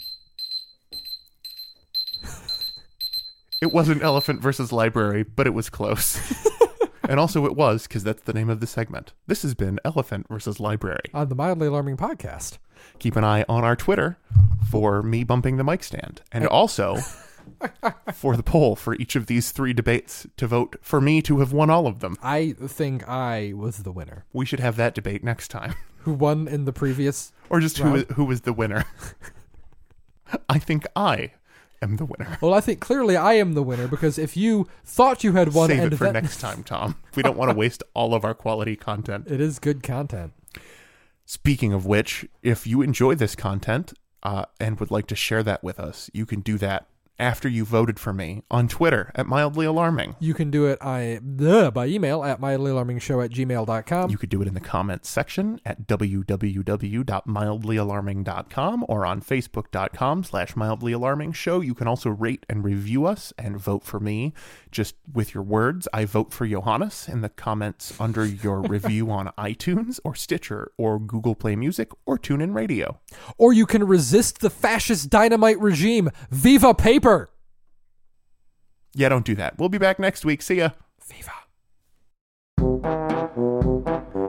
It wasn't Elephant versus Library, but it was close. And also it was, because that's the name of the segment. This has been Elephant versus Library. On the Mildly Alarming podcast. Keep an eye on our Twitter for me bumping the mic stand. And also for the poll for each of these three debates to vote for me to have won all of them. I think I was the winner. We should have that debate next time. Who won in the previous? Or just who round? who was the winner. I think I am the winner. Well, I think clearly I am the winner because if you thought you had won, Save and it for that- next time, Tom. We don't want to waste all of our quality content. it is good content. Speaking of which, if you enjoy this content uh, and would like to share that with us, you can do that after you voted for me on Twitter at Mildly Alarming. You can do it I, uh, by email at mildlyalarmingshow at gmail dot com. You could do it in the comments section at w w w dot mildly alarming dot com or on facebook dot com slash mildly alarming show. You can also rate and review us and vote for me just with your words. I vote for Johannes in the comments under your review on iTunes or Stitcher or Google Play Music or TuneIn Radio. Or you can resist the fascist dynamite regime. Viva Paper! Yeah, don't do that. We'll be back next week. See ya. Viva. Do you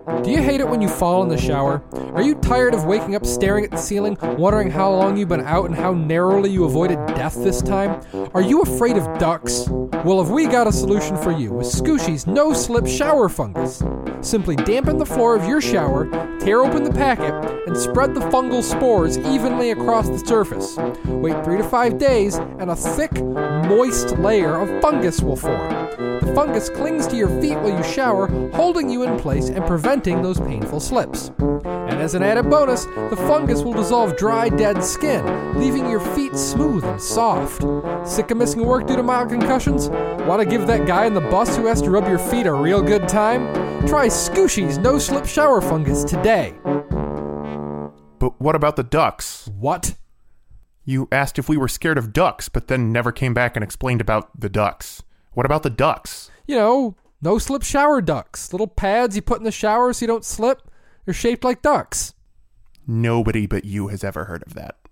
hate it when you fall in the shower? Are you tired of waking up staring at the ceiling, wondering how long you've been out and how narrowly you avoided death this time? Are you afraid of ducks? Well, have we got a solution for you with Scooshy's no-slip shower fungus. Simply dampen the floor of your shower, tear open the packet, and spread the fungal spores evenly across the surface. Wait three to five days, and a thick, moist layer of fungus will form. The fungus clings to your feet while you shower, holding you in place and preventing those painful slips. And as an added bonus, the fungus will dissolve dry, dead skin, leaving your feet smooth and soft. Sick of missing work due to mild concussions? Want to give that guy in the bus who has to rub your feet a real good time? Try Scooshy's no-slip shower fungus today. But what about the ducks? What? You asked if we were scared of ducks, but then never came back and explained about the ducks. What about the ducks? You know, no-slip shower ducks. Little pads you put in the shower so you don't slip. They're shaped like ducks. Nobody but you has ever heard of that.